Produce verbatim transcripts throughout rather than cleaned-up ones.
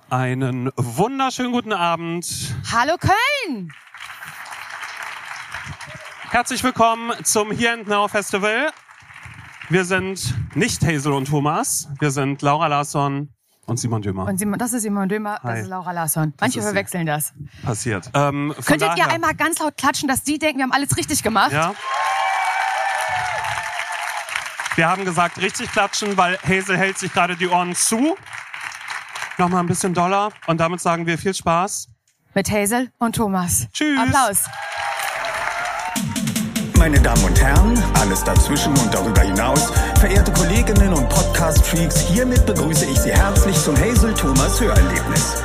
Einen wunderschönen guten Abend. Hallo Köln! Herzlich willkommen zum Here and Now Festival. Wir sind nicht Hazel und Thomas, wir sind Laura Larsson und Simon Dömer. Und Simon, das ist Simon Dömer, Hi. das ist Laura Larsson. Manche Das ist verwechseln das. Passiert. Ähm, von Könntet daher, ihr einmal ganz laut klatschen, dass die denken, wir haben alles richtig gemacht? Ja. Wir haben gesagt, richtig klatschen, weil Hazel hält sich gerade die Ohren zu. Nochmal ein bisschen doller und damit sagen wir viel Spaß. Mit Hazel und Thomas. Tschüss. Applaus. Meine Damen und Herren, alles dazwischen und darüber hinaus, verehrte Kolleginnen und Podcast-Freaks, hiermit begrüße ich Sie herzlich zum Hazel Thomas Hörerlebnis.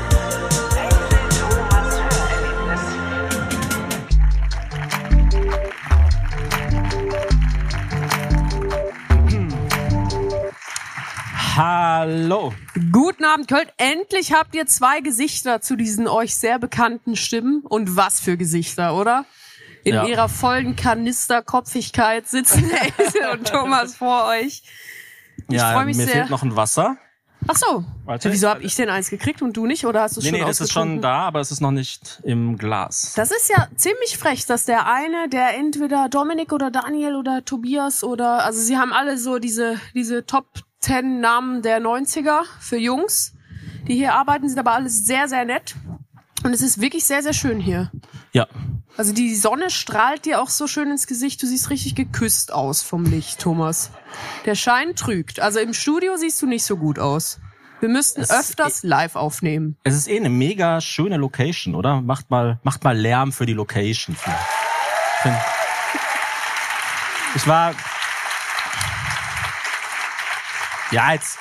Hallo. Guten Abend, Köln. Endlich habt ihr zwei Gesichter zu diesen euch sehr bekannten Stimmen. Und was für Gesichter, oder? In Ja. ihrer vollen Kanisterkopfigkeit sitzen Hazel und Thomas vor euch. Ich ja, freue mich mir sehr. fehlt noch ein Wasser. Ach so. Warte. Wieso hab ich denn eins gekriegt und du nicht? Oder hast du es Nee, schon nee, das ist schon ausgetrunken? da, aber es ist noch nicht im Glas. Das ist ja ziemlich frech, dass der eine, der entweder Dominik oder Daniel oder Tobias oder, also sie haben alle so diese, diese Top Ten Namen der neunziger für Jungs, die hier arbeiten, sind aber alles sehr, sehr nett. Und es ist wirklich sehr, sehr schön hier. Ja. Also die Sonne strahlt dir auch so schön ins Gesicht. Du siehst richtig geküsst aus vom Licht, Thomas. Der Schein trügt. Also im Studio siehst du nicht so gut aus. Wir müssten Es öfters live aufnehmen. Es ist eh eine mega schöne Location, oder? Macht mal, macht mal Lärm für die Location. Ich war... Ja, jetzt...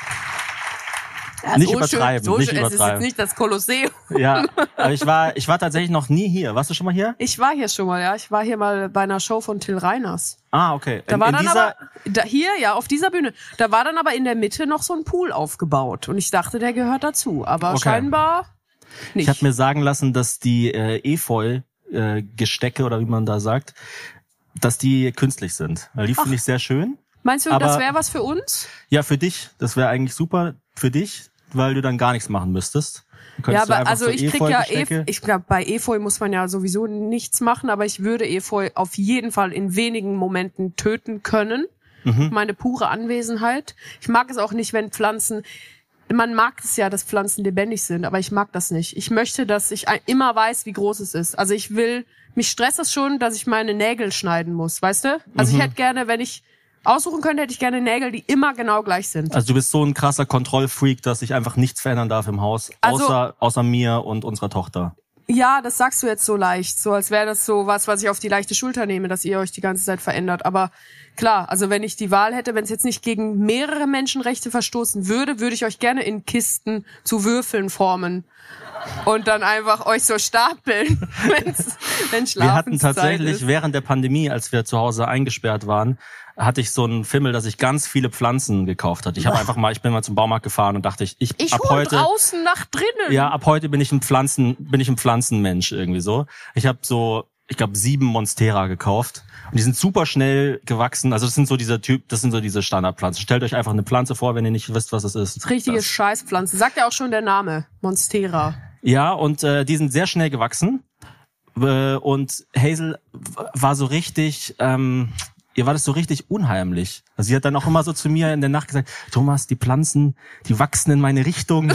Ja, Nicht so übertreiben, schön, so nicht schön. Es ist übertreiben. jetzt nicht das Kolosseum. Ja, aber ich war, ich war tatsächlich noch nie hier. Warst du schon mal hier? Ich war hier schon mal, ja. Ich war hier mal bei einer Show von Till Reiners. Ah, okay. Da In- war in dann dieser, aber, da, hier, ja, auf dieser Bühne. Da war dann aber in der Mitte noch so ein Pool aufgebaut. Und ich dachte, der gehört dazu. Aber Okay. scheinbar nicht. Ich habe mir sagen lassen, dass die äh, Efeu-Gestecke, oder wie man da sagt, dass die künstlich sind. Die finde ich sehr schön. Meinst du, aber- das wäre was für uns? Ja, für dich. Das wäre eigentlich super für dich, weil du dann gar nichts machen müsstest. Du Ja, könntest du aber einfach also so ich krieg ja, Efeu-Gestecke- Efeu, ich glaube, bei Efeu muss man ja sowieso nichts machen, aber ich würde Efeu auf jeden Fall in wenigen Momenten töten können. Mhm. Meine pure Anwesenheit. Ich mag es auch nicht, wenn Pflanzen, man mag es ja, dass Pflanzen lebendig sind, aber ich mag das nicht. Ich möchte, dass ich ein- immer weiß, wie groß es ist. Also ich will, mich stresst es schon, dass ich meine Nägel schneiden muss, weißt du? Also Mhm. ich hätte gerne, wenn ich aussuchen könnte, hätte ich gerne Nägel, die immer genau gleich sind. Also du bist so ein krasser Kontrollfreak, dass sich einfach nichts verändern darf im Haus, Also- außer außer mir und unserer Tochter. Ja, das sagst du jetzt so leicht, so als wäre das so was, was ich auf die leichte Schulter nehme, dass ihr euch die ganze Zeit verändert. Aber klar, also wenn ich die Wahl hätte, wenn es jetzt nicht gegen mehrere Menschenrechte verstoßen würde, würde ich euch gerne in Kisten zu Würfeln formen und dann einfach euch so stapeln, wenn's, wenn Schlafenszeit Wir hatten tatsächlich ist. während der Pandemie, als wir zu Hause eingesperrt waren, hatte ich so einen Fimmel, dass ich ganz viele Pflanzen gekauft hatte. Ich habe einfach mal, ich bin mal zum Baumarkt gefahren und dachte ich, ich, Ich ab hol heute, draußen nach drinnen. ja, ab heute bin ich ein Pflanzen, bin ich ein Pflanzenmensch irgendwie so. Ich habe so, ich glaube, sieben Monstera gekauft und die sind super schnell gewachsen. Also das sind so diese Typ, das sind so diese Standardpflanzen. Stellt euch einfach eine Pflanze vor, wenn ihr nicht wisst, was es ist. Richtige Das- Scheißpflanze. Sagt ja auch schon der Name. Monstera. Ja, und äh, die sind sehr schnell gewachsen. Äh, und Hazel w- war so richtig, ähm, ihr war das so richtig unheimlich. Also sie hat dann auch immer so zu mir in der Nacht gesagt, Thomas, die Pflanzen, die wachsen in meine Richtung.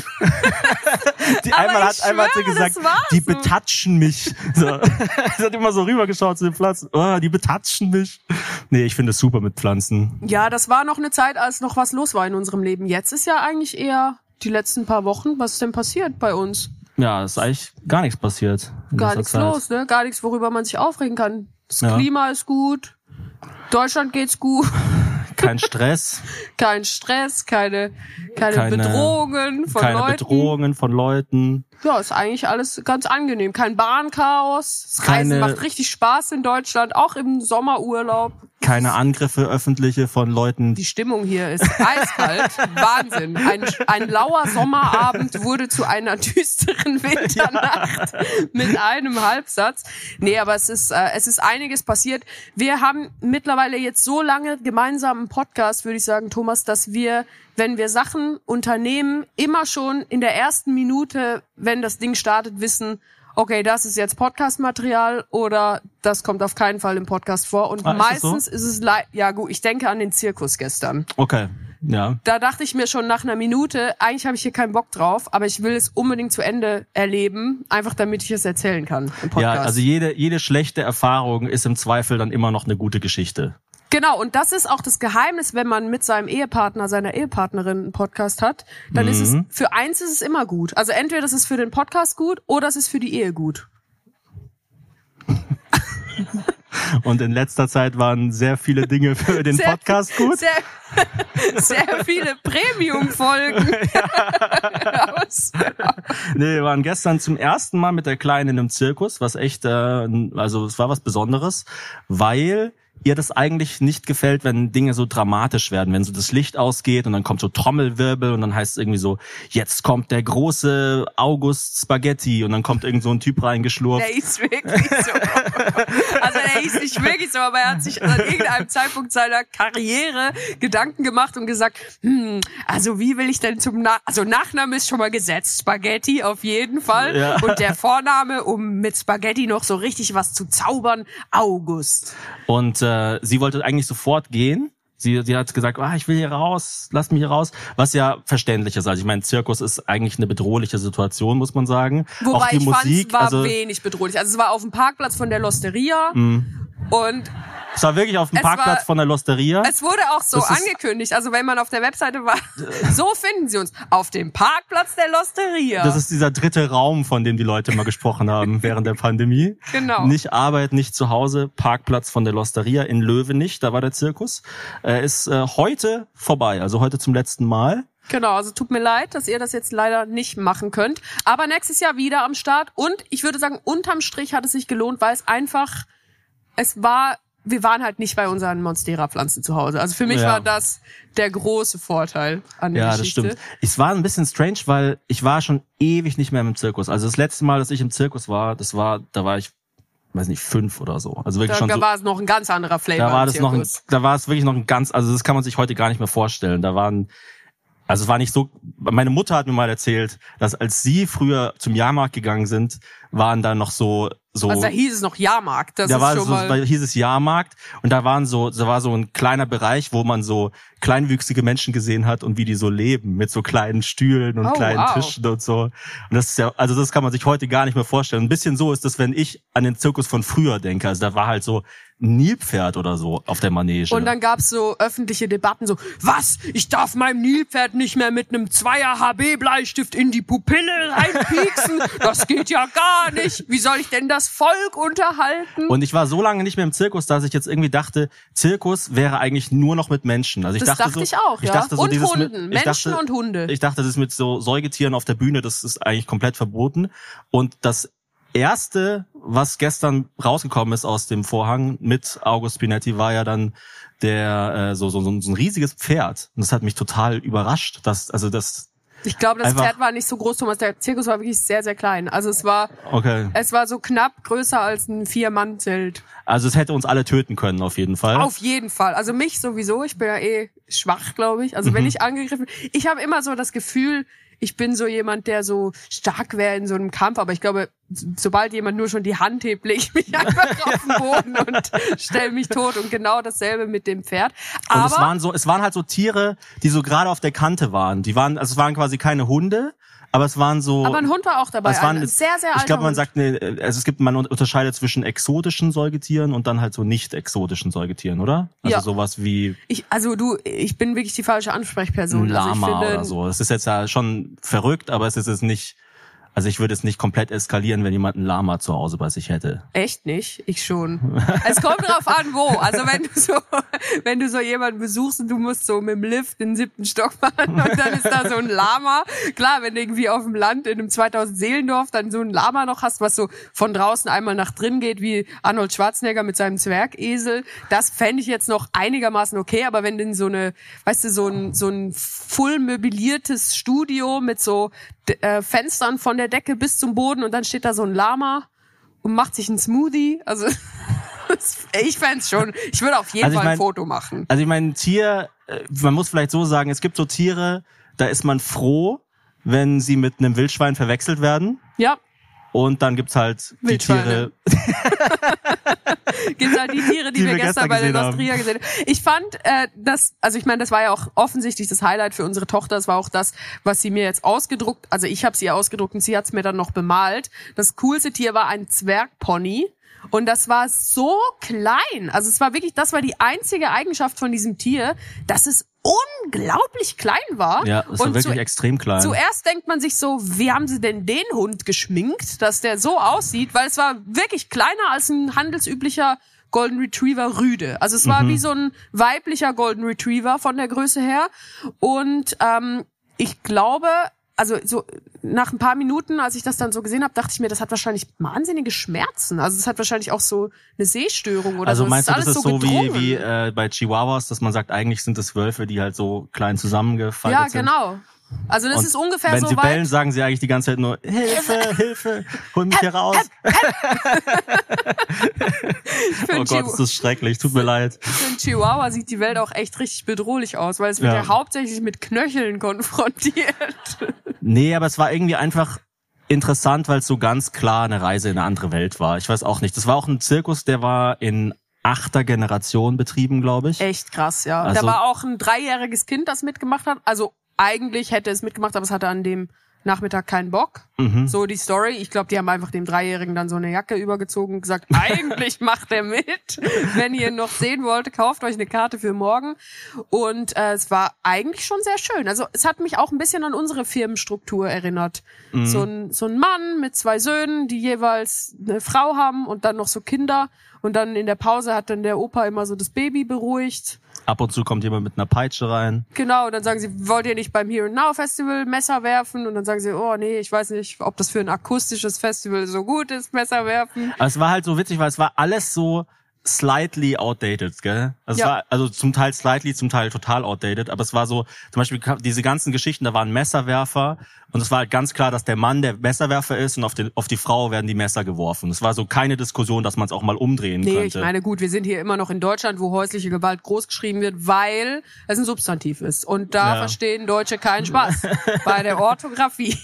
die Aber einmal ich hat einmal hat sie schwöre, gesagt, das war die so. betatschen mich. So. Sie hat immer so rübergeschaut zu den Pflanzen. Oh, die betatschen mich. Nee, ich finde es super mit Pflanzen. Ja, das war noch eine Zeit, als noch was los war in unserem Leben. Jetzt ist ja eigentlich eher die letzten paar Wochen. Was ist denn passiert bei uns? Ja, ist eigentlich gar nichts passiert. in Gar letzter nichts Zeit. los, ne? Gar nichts, worüber man sich aufregen kann. Das Ja. Klima ist gut. Deutschland geht's gut. Kein Stress, Kein Stress, keine, keine, Keine- Bedrohungen von keine Leuten. Bedrohungen von Leuten. Ja, ist eigentlich alles ganz angenehm. Kein Bahnchaos. Das Reisen Keine- macht richtig Spaß in Deutschland, auch im Sommerurlaub. Keine Angriffe öffentliche von Leuten. Die Stimmung hier ist eiskalt. Wahnsinn. Ein, ein lauer Sommerabend wurde zu einer düsteren Winternacht mit einem Halbsatz. Nee, aber es ist, äh, es ist einiges passiert. Wir haben mittlerweile jetzt so lange gemeinsam einen Podcast, würde ich sagen, Thomas, dass wir wenn wir Sachen unternehmen, immer schon in der ersten Minute, wenn das Ding startet, wissen, okay, das ist jetzt Podcast-Material oder das kommt auf keinen Fall im Podcast vor. Und Ah, ist das so? meistens ist es, le- ja gut, ich denke an den Zirkus gestern. Okay, ja. Da dachte ich mir schon nach einer Minute, eigentlich habe ich hier keinen Bock drauf, aber ich will es unbedingt zu Ende erleben, einfach damit ich es erzählen kann im Podcast. Ja, also jede, jede schlechte Erfahrung ist im Zweifel dann immer noch eine gute Geschichte. Genau, und das ist auch das Geheimnis, wenn man mit seinem Ehepartner, seiner Ehepartnerin einen Podcast hat, dann ist es, für eins ist es immer gut. Also entweder das ist für den Podcast gut oder es ist für die Ehe gut. Und in letzter Zeit waren sehr viele Dinge für den Sehr- Podcast gut. Sehr, sehr viele Premium-Folgen. Aus. Nee, wir waren gestern zum ersten Mal mit der Kleinen in einem Zirkus, was echt, äh, also es war was Besonderes, weil ihr das eigentlich nicht gefällt, wenn Dinge so dramatisch werden, wenn so das Licht ausgeht und dann kommt so Trommelwirbel und dann heißt es irgendwie so, jetzt kommt der große August Spaghetti und dann kommt irgend so ein Typ reingeschlurft. Der ist wirklich so. Also der ist nicht wirklich so, aber er hat sich an irgendeinem Zeitpunkt seiner Karriere Gedanken gemacht und gesagt, hm, also wie will ich denn zum Na also Nachname ist schon mal gesetzt, Spaghetti auf jeden Fall. Ja. Und der Vorname, um mit Spaghetti noch so richtig was zu zaubern, August. Und äh, sie wollte eigentlich sofort gehen. Sie, sie hat gesagt, ah, ich will hier raus, lass mich hier raus. Was ja verständlich ist. Also ich meine, Zirkus ist eigentlich eine bedrohliche Situation, muss man sagen. Wobei Auch die ich fand, Musik, es war also wenig bedrohlich. Also es war auf dem Parkplatz von der Losteria Mhm. und es war wirklich auf dem Es Parkplatz war- von der Losteria. es wurde auch so Das ist- angekündigt. Also wenn man auf der Webseite war, so finden sie uns. Auf dem Parkplatz der Losteria. Das ist dieser dritte Raum, von dem die Leute immer gesprochen haben während der Pandemie. Genau. Nicht Arbeit, nicht zu Hause, Parkplatz von der Losteria in Löwenich, da war der Zirkus. Äh, ist äh, heute vorbei, also heute zum letzten Mal. Genau, also tut mir leid, dass ihr das jetzt leider nicht machen könnt. Aber nächstes Jahr wieder am Start. Und ich würde sagen, unterm Strich hat es sich gelohnt, weil es einfach, es war, wir waren halt nicht bei unseren Monstera-Pflanzen zu Hause. Also für mich Ja. war das der große Vorteil an der Ja, das Geschichte. stimmt. Es war ein bisschen strange, weil ich war schon ewig nicht mehr im Zirkus. Also das letzte Mal, dass ich im Zirkus war, das war, da war ich, weiß nicht, fünf oder so. Also wirklich Da, schon da so, war es noch ein ganz anderer Flavor. da war im das noch ein, Zirkus. da war es wirklich noch ein ganz, also das kann man sich heute gar nicht mehr vorstellen. Da waren, also es war nicht so, meine Mutter hat mir mal erzählt, dass als sie früher zum Jahrmarkt gegangen sind, waren da noch so, so, Also da hieß es noch Jahrmarkt. Das da ist war schon so, mal. da hieß es Jahrmarkt und da waren so, da war so ein kleiner Bereich, wo man so kleinwüchsige Menschen gesehen hat und wie die so leben mit so kleinen Stühlen und Oh, kleinen wow. Tischen und so. Und das ist ja, also das kann man sich heute gar nicht mehr vorstellen. Ein bisschen so ist das, wenn ich an den Zirkus von früher denke. Also da war halt so ein Nilpferd oder so auf der Manege. Und dann gab's so öffentliche Debatten, so, was? Ich darf meinem Nilpferd nicht mehr mit einem Zweier H B Bleistift in die Pupille reinpieksen? Das geht ja gar nicht. Wie soll ich denn das Volk unterhalten? Und ich war so lange nicht mehr im Zirkus, dass ich jetzt irgendwie dachte, Zirkus wäre eigentlich nur noch mit Menschen. Also ich Das dachte, dachte so, ich auch, ja. dachte so Und dieses Hunden. Mit, ich Menschen dachte, und Hunde. Ich dachte, das ist mit so Säugetieren auf der Bühne, das ist eigentlich komplett verboten. Und das erste, was gestern rausgekommen ist aus dem Vorhang mit August Spinetti, war ja dann der äh, so, so so ein riesiges Pferd. Und das hat mich total überrascht, dass also das Ich glaube, das einfach- Pferd war nicht so groß, Thomas. Der Zirkus war wirklich sehr, sehr klein. Also es war, okay. es war so knapp größer als ein Vier-Mann-Zelt. Also es hätte uns alle töten können auf jeden Fall. Auf jeden Fall. Also mich sowieso. Ich bin ja eh schwach, glaube ich. Also Mhm. wenn ich angegriffen, ich habe immer so das Gefühl, ich bin so jemand, der so stark wäre in so einem Kampf. Aber ich glaube, sobald jemand nur schon die Hand hebt, lege ich mich einfach auf den Boden und stelle mich tot. Und genau dasselbe mit dem Pferd. Und Aber es waren so, es waren halt so Tiere, die so gerade auf der Kante waren. Die waren, also es waren quasi keine Hunde, aber es waren so. aber ein Hund war auch dabei. es waren, Ein sehr, sehr ich alter glaube, man Hund. sagt, ne, also es gibt, man unterscheidet zwischen exotischen Säugetieren und dann halt so nicht exotischen Säugetieren, oder? Also Ja. sowas wie Ich, also du, ich bin wirklich die falsche Ansprechperson. ein Lama also ich finde, oder so. Das ist jetzt ja schon verrückt, aber es ist jetzt nicht. Also ich würde es nicht komplett eskalieren, wenn jemand ein Lama zu Hause bei sich hätte. Echt nicht? Ich schon. Es kommt drauf an, wo. Also wenn du so, wenn du so jemanden besuchst und du musst so mit dem Lift den siebten Stock fahren und dann ist da so ein Lama. Klar, wenn du irgendwie auf dem Land in einem zweitausend Seelendorf dann so ein Lama noch hast, was so von draußen einmal nach drin geht, wie Arnold Schwarzenegger mit seinem Zwergesel, das fände ich jetzt noch einigermaßen okay. Aber wenn du in so eine, weißt du, so ein, so ein full möbliertes Studio mit so d- äh, Fenstern von der Decke bis zum Boden und dann steht da so ein Lama und macht sich einen Smoothie. Also ich fänd's schon. Ich würde auf jeden Also ich Fall ein mein- Foto machen. Also ich meine, ein Tier, äh, man muss vielleicht so sagen, es gibt so Tiere, da ist man froh, wenn sie mit einem Wildschwein verwechselt werden. Ja, Und dann gibt's halt die Wildschweine. Tiere. gibt's halt die Tiere, die, Die wir wir gestern gestern bei der gesehen haben. Nostria gesehen haben. Ich fand, äh, das, also ich meine, das war ja auch offensichtlich das Highlight für unsere Tochter. Das war auch das, was sie mir jetzt ausgedruckt, also ich habe sie ausgedruckt und sie hat's mir dann noch bemalt. Das coolste Tier war ein Zwergpony. Und das war so klein. Also es war wirklich, das war die einzige Eigenschaft von diesem Tier, dass es unglaublich klein war. Ja, das war Und wirklich zu, extrem klein. Zuerst denkt man sich so, wie haben sie denn den Hund geschminkt, dass der so aussieht? Weil es war wirklich kleiner als ein handelsüblicher Golden Retriever Rüde. Also es war Mhm. wie so ein weiblicher Golden Retriever von der Größe her. Und ähm, ich glaube, also so nach ein paar Minuten, als ich das dann so gesehen habe, dachte ich mir, das hat wahrscheinlich wahnsinnige Schmerzen. Also es hat wahrscheinlich auch so eine Sehstörung oder Also so. meinst du, Es das ist ist alles so wie, gedrungen. wie äh, bei Chihuahuas, dass man sagt, eigentlich sind es Wölfe, die halt so klein zusammengefaltet Ja, sind? genau. Also das Und ist ungefähr wenn so sie weit. bellen, sagen sie eigentlich die ganze Zeit nur, Hilfe, Hilfe, hol mich hier raus. Für Oh einen Gott, Chihu- ist das schrecklich, tut mir leid. Für einen Chihuahua sieht die Welt auch echt richtig bedrohlich aus, weil es wird Ja. ja hauptsächlich mit Knöcheln konfrontiert. Nee, aber es war irgendwie einfach interessant, weil es so ganz klar eine Reise in eine andere Welt war. Ich weiß auch nicht. Das war auch ein Zirkus, der war in achter Generation betrieben, glaube ich. Echt krass, ja. Also- da war auch ein dreijähriges Kind, das mitgemacht hat. Also eigentlich hätte es mitgemacht, aber es hatte an dem Nachmittag keinen Bock. Mhm. So die Story. Ich glaube, die haben einfach dem Dreijährigen dann so eine Jacke übergezogen und gesagt, eigentlich macht er mit. Wenn ihr ihn noch sehen wollt, kauft euch eine Karte für morgen. Und äh, es war eigentlich schon sehr schön. Also es hat mich auch ein bisschen an unsere Firmenstruktur erinnert. Mhm. So ein so ein Mann mit zwei Söhnen, die jeweils eine Frau haben und dann noch so Kinder. Und dann in der Pause hat dann der Opa immer so das Baby beruhigt. Ab und zu kommt jemand mit einer Peitsche rein. Genau, dann sagen sie, wollt ihr nicht beim Here and Now Festival Messer werfen? Und dann sagen sie, oh nee, ich weiß nicht, ob das für ein akustisches Festival so gut ist, Messer werfen. Aber es war halt so witzig, weil es war alles so slightly outdated, gell? Also Ja. es war also zum Teil slightly, zum Teil total outdated, aber es war so, zum Beispiel diese ganzen Geschichten, da waren Messerwerfer und es war halt ganz klar, dass der Mann der Messerwerfer ist und auf die, auf die Frau werden die Messer geworfen. Es war so keine Diskussion, dass man es auch mal umdrehen Nee, könnte. ich meine, gut, wir sind hier immer noch in Deutschland, wo häusliche Gewalt groß geschrieben wird, weil es ein Substantiv ist. Und da Ja. verstehen Deutsche keinen Spaß bei der Orthographie.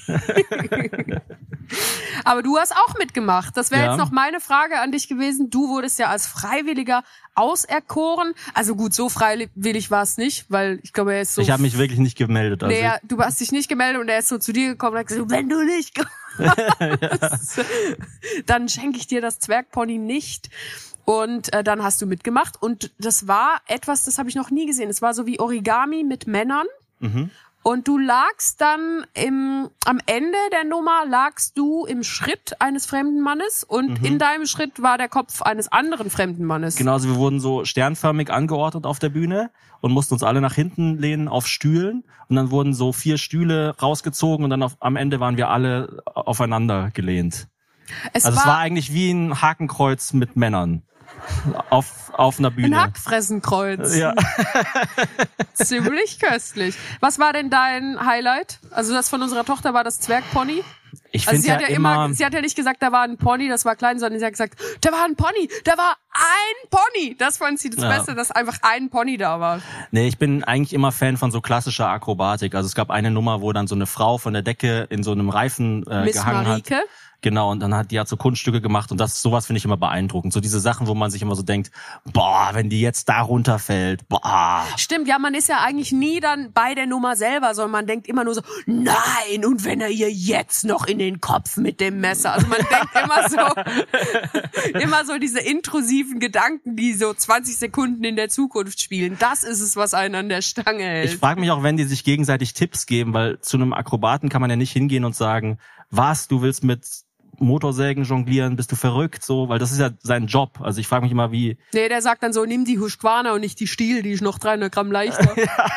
Aber du hast auch mitgemacht. Das wäre Ja. jetzt noch meine Frage an dich gewesen. Du wurdest ja als Freiwilliger auserkoren. Also gut, so freiwillig war es nicht, weil ich glaube, er ist so... Ich habe mich wirklich nicht gemeldet. Also Nee, er- du hast dich nicht gemeldet und er ist so zu dir gekommen und hat gesagt, wenn du nicht kommst, dann schenke ich dir das Zwergpony nicht. Und äh, dann hast du mitgemacht und das war etwas, das habe ich noch nie gesehen. Es war so wie Origami mit Männern. Mhm. Und du lagst dann im, am Ende der Nummer lagst du im Schritt eines fremden Mannes und Mhm. in deinem Schritt war der Kopf eines anderen fremden Mannes. Genau, also wir wurden so sternförmig angeordnet auf der Bühne und mussten uns alle nach hinten lehnen auf Stühlen und dann wurden so vier Stühle rausgezogen und dann auf, am Ende waren wir alle aufeinander gelehnt. Es Also war, es war eigentlich wie ein Hakenkreuz mit Männern auf auf einer ein Bühne. Hackfressenkreuz. Ja. Ziemlich köstlich. Was war denn dein Highlight? Also das von unserer Tochter war das Zwergpony. Ich Also finde sie hat ja ja immer, immer, sie hat ja nicht gesagt, da war ein Pony, das war klein, sondern sie hat gesagt, da war ein Pony, da war ein Pony. Das fand sie das Ja. Beste, dass einfach ein Pony da war. nee, ich bin eigentlich immer Fan von so klassischer Akrobatik. Also es gab eine Nummer, wo dann so eine Frau von der Decke in so einem Reifen äh, Miss gehangen Marike. hat. Genau, und dann hat die hat so Kunststücke gemacht und das sowas finde ich immer beeindruckend. So diese Sachen, wo man sich immer so denkt, boah, wenn die jetzt da runterfällt, boah. Stimmt, ja, man ist ja eigentlich nie dann bei der Nummer selber, sondern man denkt immer nur so, nein, und wenn er ihr jetzt noch in den Kopf mit dem Messer. Also man denkt immer so, immer so diese intrusiven Gedanken, die so zwanzig Sekunden in der Zukunft spielen. Das ist es, was einen an der Stange hält. Ich frage mich auch, wenn die sich gegenseitig Tipps geben, weil zu einem Akrobaten kann man ja nicht hingehen und sagen, was, du willst mit Motorsägen jonglieren, bist du verrückt, so, weil das ist ja sein Job. Also ich frage mich immer, wie, Nee, der sagt dann so, nimm die Husqvarna und nicht die Stiel, die ist noch dreihundert Gramm leichter.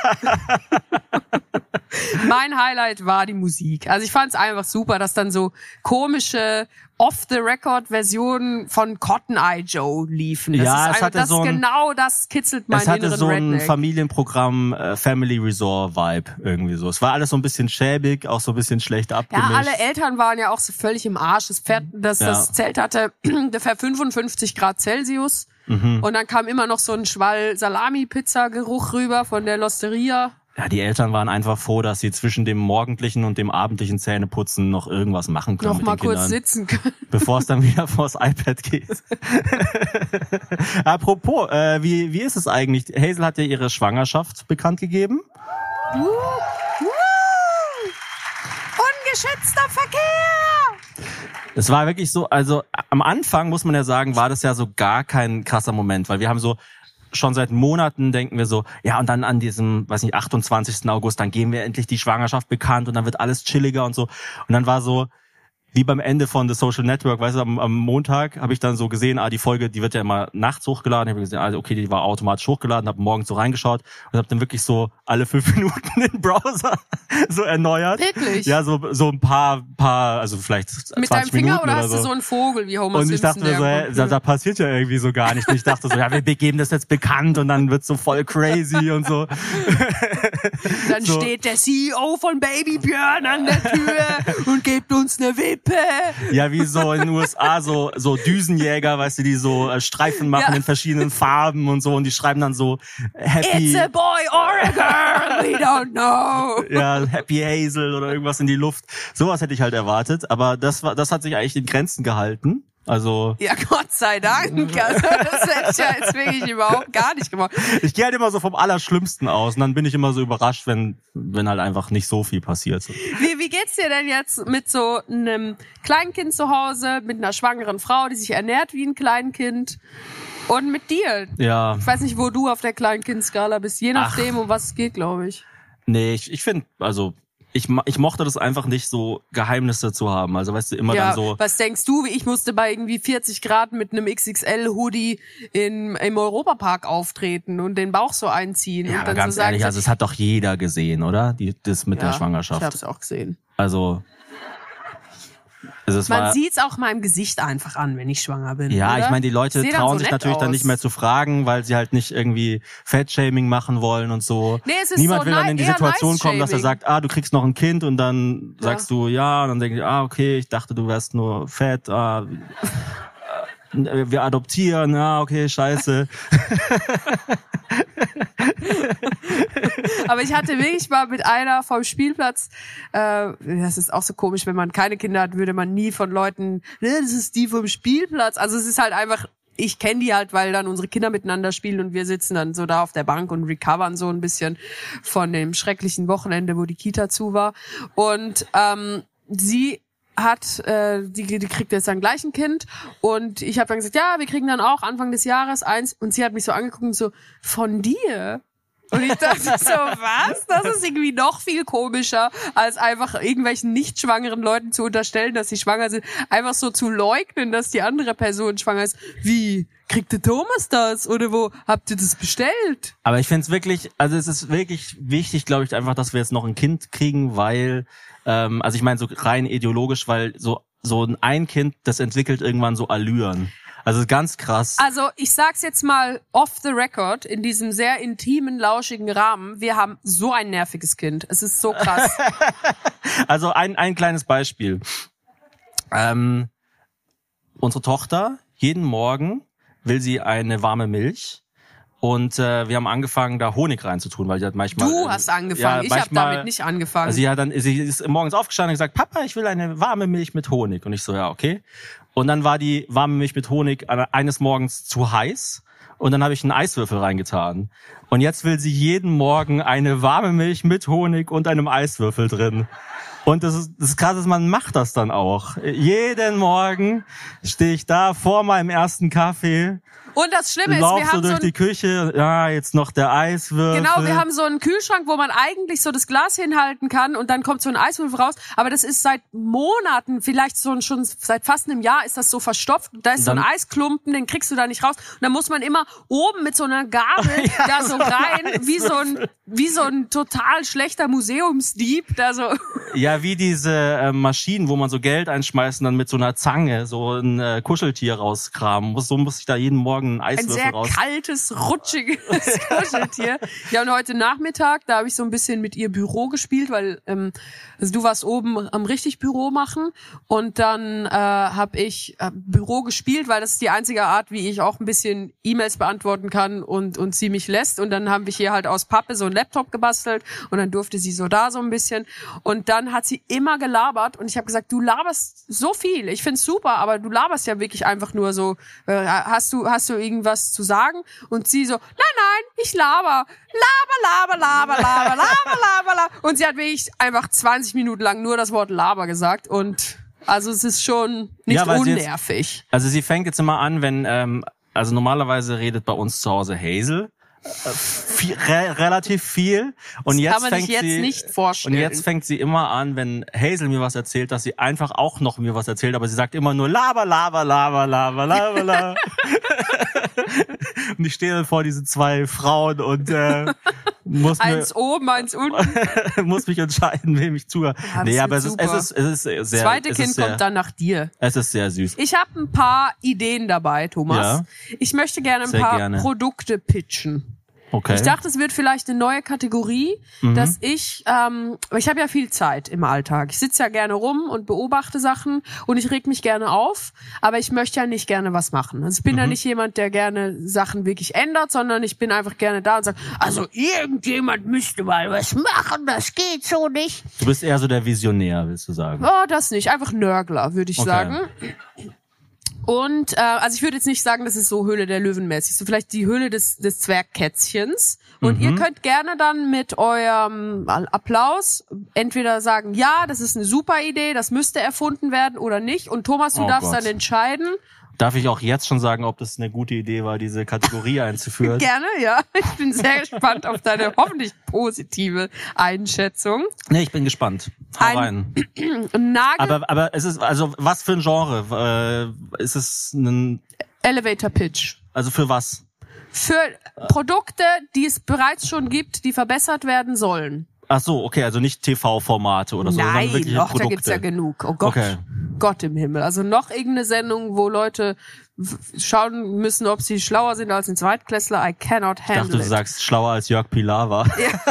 Mein Highlight war die Musik. Also ich fand es einfach super, dass dann so komische Off-the-Record-Versionen von Cotton Eye Joe liefen. Das Ja, ist es einfach, hatte das so ein- genau das kitzelt meinen es hatte inneren so ein Redneck. Familienprogramm, äh, Family Resort Vibe irgendwie so. Es war alles so ein bisschen schäbig, auch so ein bisschen schlecht abgemischt. Ja, alle Eltern waren ja auch so völlig im Arsch. Das Pferd, das, Ja. das Zelt hatte ungefähr fünfundfünfzig Grad Celsius. Mhm. Und dann kam immer noch so ein Schwall Salami-Pizza-Geruch rüber von der Losteria. Ja, die Eltern waren einfach froh, dass sie zwischen dem morgendlichen und dem abendlichen Zähneputzen noch irgendwas machen können Noch mit mal den kurz Kindern, sitzen können. bevor es dann wieder vors iPad geht. Apropos, äh, wie, wie ist es eigentlich? Hazel hat ja ihre Schwangerschaft bekannt gegeben. Uh, uh, ungeschützter Verkehr! Es war wirklich so, also am Anfang muss man ja sagen, war das ja so gar kein krasser Moment, weil wir haben so schon seit Monaten denken wir so, ja, und dann an diesem, weiß nicht, achtundzwanzigsten August, dann geben wir endlich die Schwangerschaft bekannt und dann wird alles chilliger und so. Und dann war so, wie beim Ende von The Social Network, weißt du, am, am Montag habe ich dann so gesehen, ah, die Folge, die wird ja immer nachts hochgeladen. Ich habe gesehen, also okay, die war automatisch hochgeladen, habe morgens so reingeschaut und habe dann wirklich so alle fünf Minuten den Browser so erneuert. Wirklich? Ja, so so ein paar, paar, also vielleicht Mit zwanzig deinem Finger Minuten oder oder hast so. du so einen Vogel wie Homer Und ich Simpson? dachte mir so, der hä, da, da passiert ja irgendwie so gar nicht. Und ich dachte so, ja, wir geben das jetzt bekannt und dann wird's so voll crazy und so. Dann so. steht der C E O von Baby Björn an der Tür und gibt uns eine Wippe. Ja, wie so in den U S A so so Düsenjäger, weißt du, die so äh, Streifen machen Ja. in verschiedenen Farben und so und die schreiben dann so Happy, It's a boy or a girl, we don't know. ja, Happy Hazel oder irgendwas in die Luft. Sowas hätte ich halt erwartet, aber das war das hat sich eigentlich in Grenzen gehalten. Also Ja, Gott sei Dank. Also, das hätte ich ja jetzt wirklich überhaupt gar nicht gemacht. ich gehe halt immer so vom Allerschlimmsten aus und dann bin ich immer so überrascht, wenn wenn halt einfach nicht so viel passiert. Wie, wie geht's dir denn jetzt mit so einem Kleinkind zu Hause, mit einer schwangeren Frau, die sich ernährt wie ein Kleinkind? Und mit dir? Ja, Ich weiß nicht, wo du auf der Kleinkind-Skala bist. Je nachdem, um was es geht, glaube ich. nee, ich ich finde, also ich ma- ich mochte das einfach nicht so Geheimnisse zu haben. Also weißt du, immer Ja, dann so was denkst du? Ich musste bei irgendwie vierzig Grad mit einem X X L-Hoodie in, im Europapark auftreten und den Bauch so einziehen. Ja, und aber dann ganz so sagen, ehrlich, also es hat doch jeder gesehen, oder? Die, das mit ja, der Schwangerschaft. Ich hab's auch gesehen. Also, also es Man war, sieht's auch meinem Gesicht einfach an, wenn ich schwanger bin. ja, oder? ich meine, die Leute Ich seh dann trauen so sich nett natürlich dann aus. nicht mehr zu fragen, weil sie halt nicht irgendwie Fat-Shaming machen wollen und so. Nee, es ist Niemand so will dann ni- in die eher Situation kommen, dass er Nice-Shaming. sagt, ah, du kriegst noch ein Kind und dann Ja. sagst du ja und dann denke ich, ah, okay, ich dachte, du wärst nur fett, ah, äh, wir adoptieren, ah, okay, scheiße. Aber ich hatte wirklich mal mit einer vom Spielplatz, äh, das ist auch so komisch, wenn man keine Kinder hat, würde man nie von Leuten, ne, das ist die vom Spielplatz. Also es ist halt einfach, ich kenne die halt, weil dann unsere Kinder miteinander spielen und wir sitzen dann so da auf der Bank und recovern so ein bisschen von dem schrecklichen Wochenende, wo die Kita zu war. Und ähm, sie hat, äh, die, die kriegt jetzt dann gleich ein Kind und ich habe dann gesagt, ja, wir kriegen dann auch Anfang des Jahres eins und sie hat mich so angeguckt und so, von dir? Und ich dachte so, was? Das ist irgendwie noch viel komischer, als einfach irgendwelchen nicht schwangeren Leuten zu unterstellen, dass sie schwanger sind. Einfach so zu leugnen, dass die andere Person schwanger ist. Wie? Kriegt der Thomas das? Oder wo habt ihr das bestellt? Aber ich finde es wirklich, also es ist wirklich wichtig, glaube ich, einfach, dass wir jetzt noch ein Kind kriegen, weil, ähm, also ich meine so rein ideologisch, weil so so ein Kind, das entwickelt irgendwann so Allüren. Also ganz krass. Also ich sag's jetzt mal off the record, in diesem sehr intimen, lauschigen Rahmen. Wir haben so ein nerviges Kind. Es ist so krass. Also ein ein kleines Beispiel. Ähm, unsere Tochter, jeden Morgen will sie eine warme Milch. Und äh, wir haben angefangen, da Honig reinzutun, weil sie hat manchmal... Du äh, hast angefangen. ja, ich habe manchmal- damit nicht angefangen. Also sie hat dann, sie ist morgens aufgestanden und gesagt, Papa, ich will eine warme Milch mit Honig. Und ich so, ja, okay. Und dann war die warme Milch mit Honig eines Morgens zu heiß. Und dann habe ich einen Eiswürfel reingetan. Und jetzt will sie jeden Morgen eine warme Milch mit Honig und einem Eiswürfel drin. Und das ist, das ist krass, dass man macht das dann auch. Jeden Morgen stehe ich da vor meinem ersten Kaffee, Und das Schlimme ist, wir lauf so haben so durch ein die Küche, ja, jetzt noch der Eiswürfel. Genau, wir haben so einen Kühlschrank, wo man eigentlich so das Glas hinhalten kann und dann kommt so ein Eiswürfel raus. Aber das ist seit Monaten, vielleicht so ein, schon seit fast einem Jahr ist das so verstopft. Da ist Dann- so ein Eisklumpen, den kriegst du da nicht raus. Und dann muss man immer oben mit so einer Gabel Ja, da so so ein rein, wie so ein, wie so ein total schlechter Museumsdieb, da so. Ja, wie diese äh, Maschinen, wo man so Geld einschmeißt und dann mit so einer Zange so ein äh, Kuscheltier rauskramen muss. So muss ich da jeden Morgen Morgen einen Ein Eiswürfel sehr raus. kaltes, rutschiges Kuscheltier. Ja, und heute Nachmittag, da habe ich so ein bisschen mit ihr Büro gespielt, weil ähm, also du warst oben am richtig Büro machen und dann äh, habe ich äh, Büro gespielt, weil das ist die einzige Art, wie ich auch ein bisschen E-Mails beantworten kann und und sie mich lässt. Und dann haben wir hier halt aus Pappe so einen Laptop gebastelt und dann durfte sie so da so ein bisschen. Und dann hat sie immer gelabert und ich habe gesagt, du laberst so viel. Ich find's super, aber du laberst ja wirklich einfach nur so. Äh, hast du hast du irgendwas zu sagen? Und sie so, nein, nein, ich laber. Laber, laber, laber, laber, laber, laber, laber. Und sie hat wirklich einfach zwanzig Minuten lang nur das Wort Laber gesagt. Und also es ist schon nicht Ja, weil sie unnervig. Jetzt, also sie fängt jetzt immer an, wenn, ähm, also normalerweise redet bei uns zu Hause Hazel. Äh, viel, re, relativ viel. Und Das jetzt kann man fängt sich jetzt sie, nicht vorstellen. Und jetzt fängt sie immer an, wenn Hazel mir was erzählt, dass sie einfach auch noch mir was erzählt, aber sie sagt immer nur Laber, Laber, Laber, Laber, Laber, Laber. Und ich stehe dann vor diesen zwei Frauen und äh, muss mir, Eins oben, eins unten. muss mich entscheiden, wem ich zuhöre. Ja, nee, das aber es wird ist, es super. ist, es ist sehr, Zweite es Kind ist sehr, kommt dann nach dir. Es ist sehr süß. Ich habe ein paar Ideen dabei, Thomas. Ja. Ich möchte gerne ein Sehr paar gerne. Produkte pitchen. Okay. Ich dachte, es wird vielleicht eine neue Kategorie, Mhm. dass ich, ähm, ich habe ja viel Zeit im Alltag. Ich sitze ja gerne rum und beobachte Sachen und ich reg mich gerne auf, aber ich möchte ja nicht gerne was machen. Also ich bin Mhm. ja nicht jemand, der gerne Sachen wirklich ändert, sondern ich bin einfach gerne da und sage, also irgendjemand müsste mal was machen, das geht so nicht. Du bist eher so der Visionär, willst du sagen? Oh, das nicht. Einfach Nörgler, würde ich Okay. sagen. Und äh, also ich würde jetzt nicht sagen, das ist so Höhle der Löwen mäßig, so vielleicht die Höhle des, des Zwergkätzchens. Und Mhm. ihr könnt gerne dann mit eurem Applaus entweder sagen, ja, das ist eine super Idee, das müsste erfunden werden oder nicht. Und Thomas, du Oh darfst Gott. dann entscheiden. Darf ich auch jetzt schon sagen, ob das eine gute Idee war, diese Kategorie einzuführen? Gerne, ja. Ich bin sehr gespannt auf deine hoffentlich positive Einschätzung. Nee, ich bin gespannt. Hau Ein- rein. Nagel Aber, aber es ist, also, was für ein Genre? Äh, ist es ein, Elevator Pitch. also für was? Für Produkte, die es bereits schon gibt, die verbessert werden sollen. Ach so, okay, also nicht T V-Formate oder so, sondern Nein, wirkliche doch, Produkte. da gibt's ja genug. Oh Gott, Okay. Gott im Himmel. Also noch irgendeine Sendung, wo Leute w- schauen müssen, ob sie schlauer sind als ein Zweitklässler. I cannot Ich handle dachte, du it. sagst schlauer als Jörg Pilar war.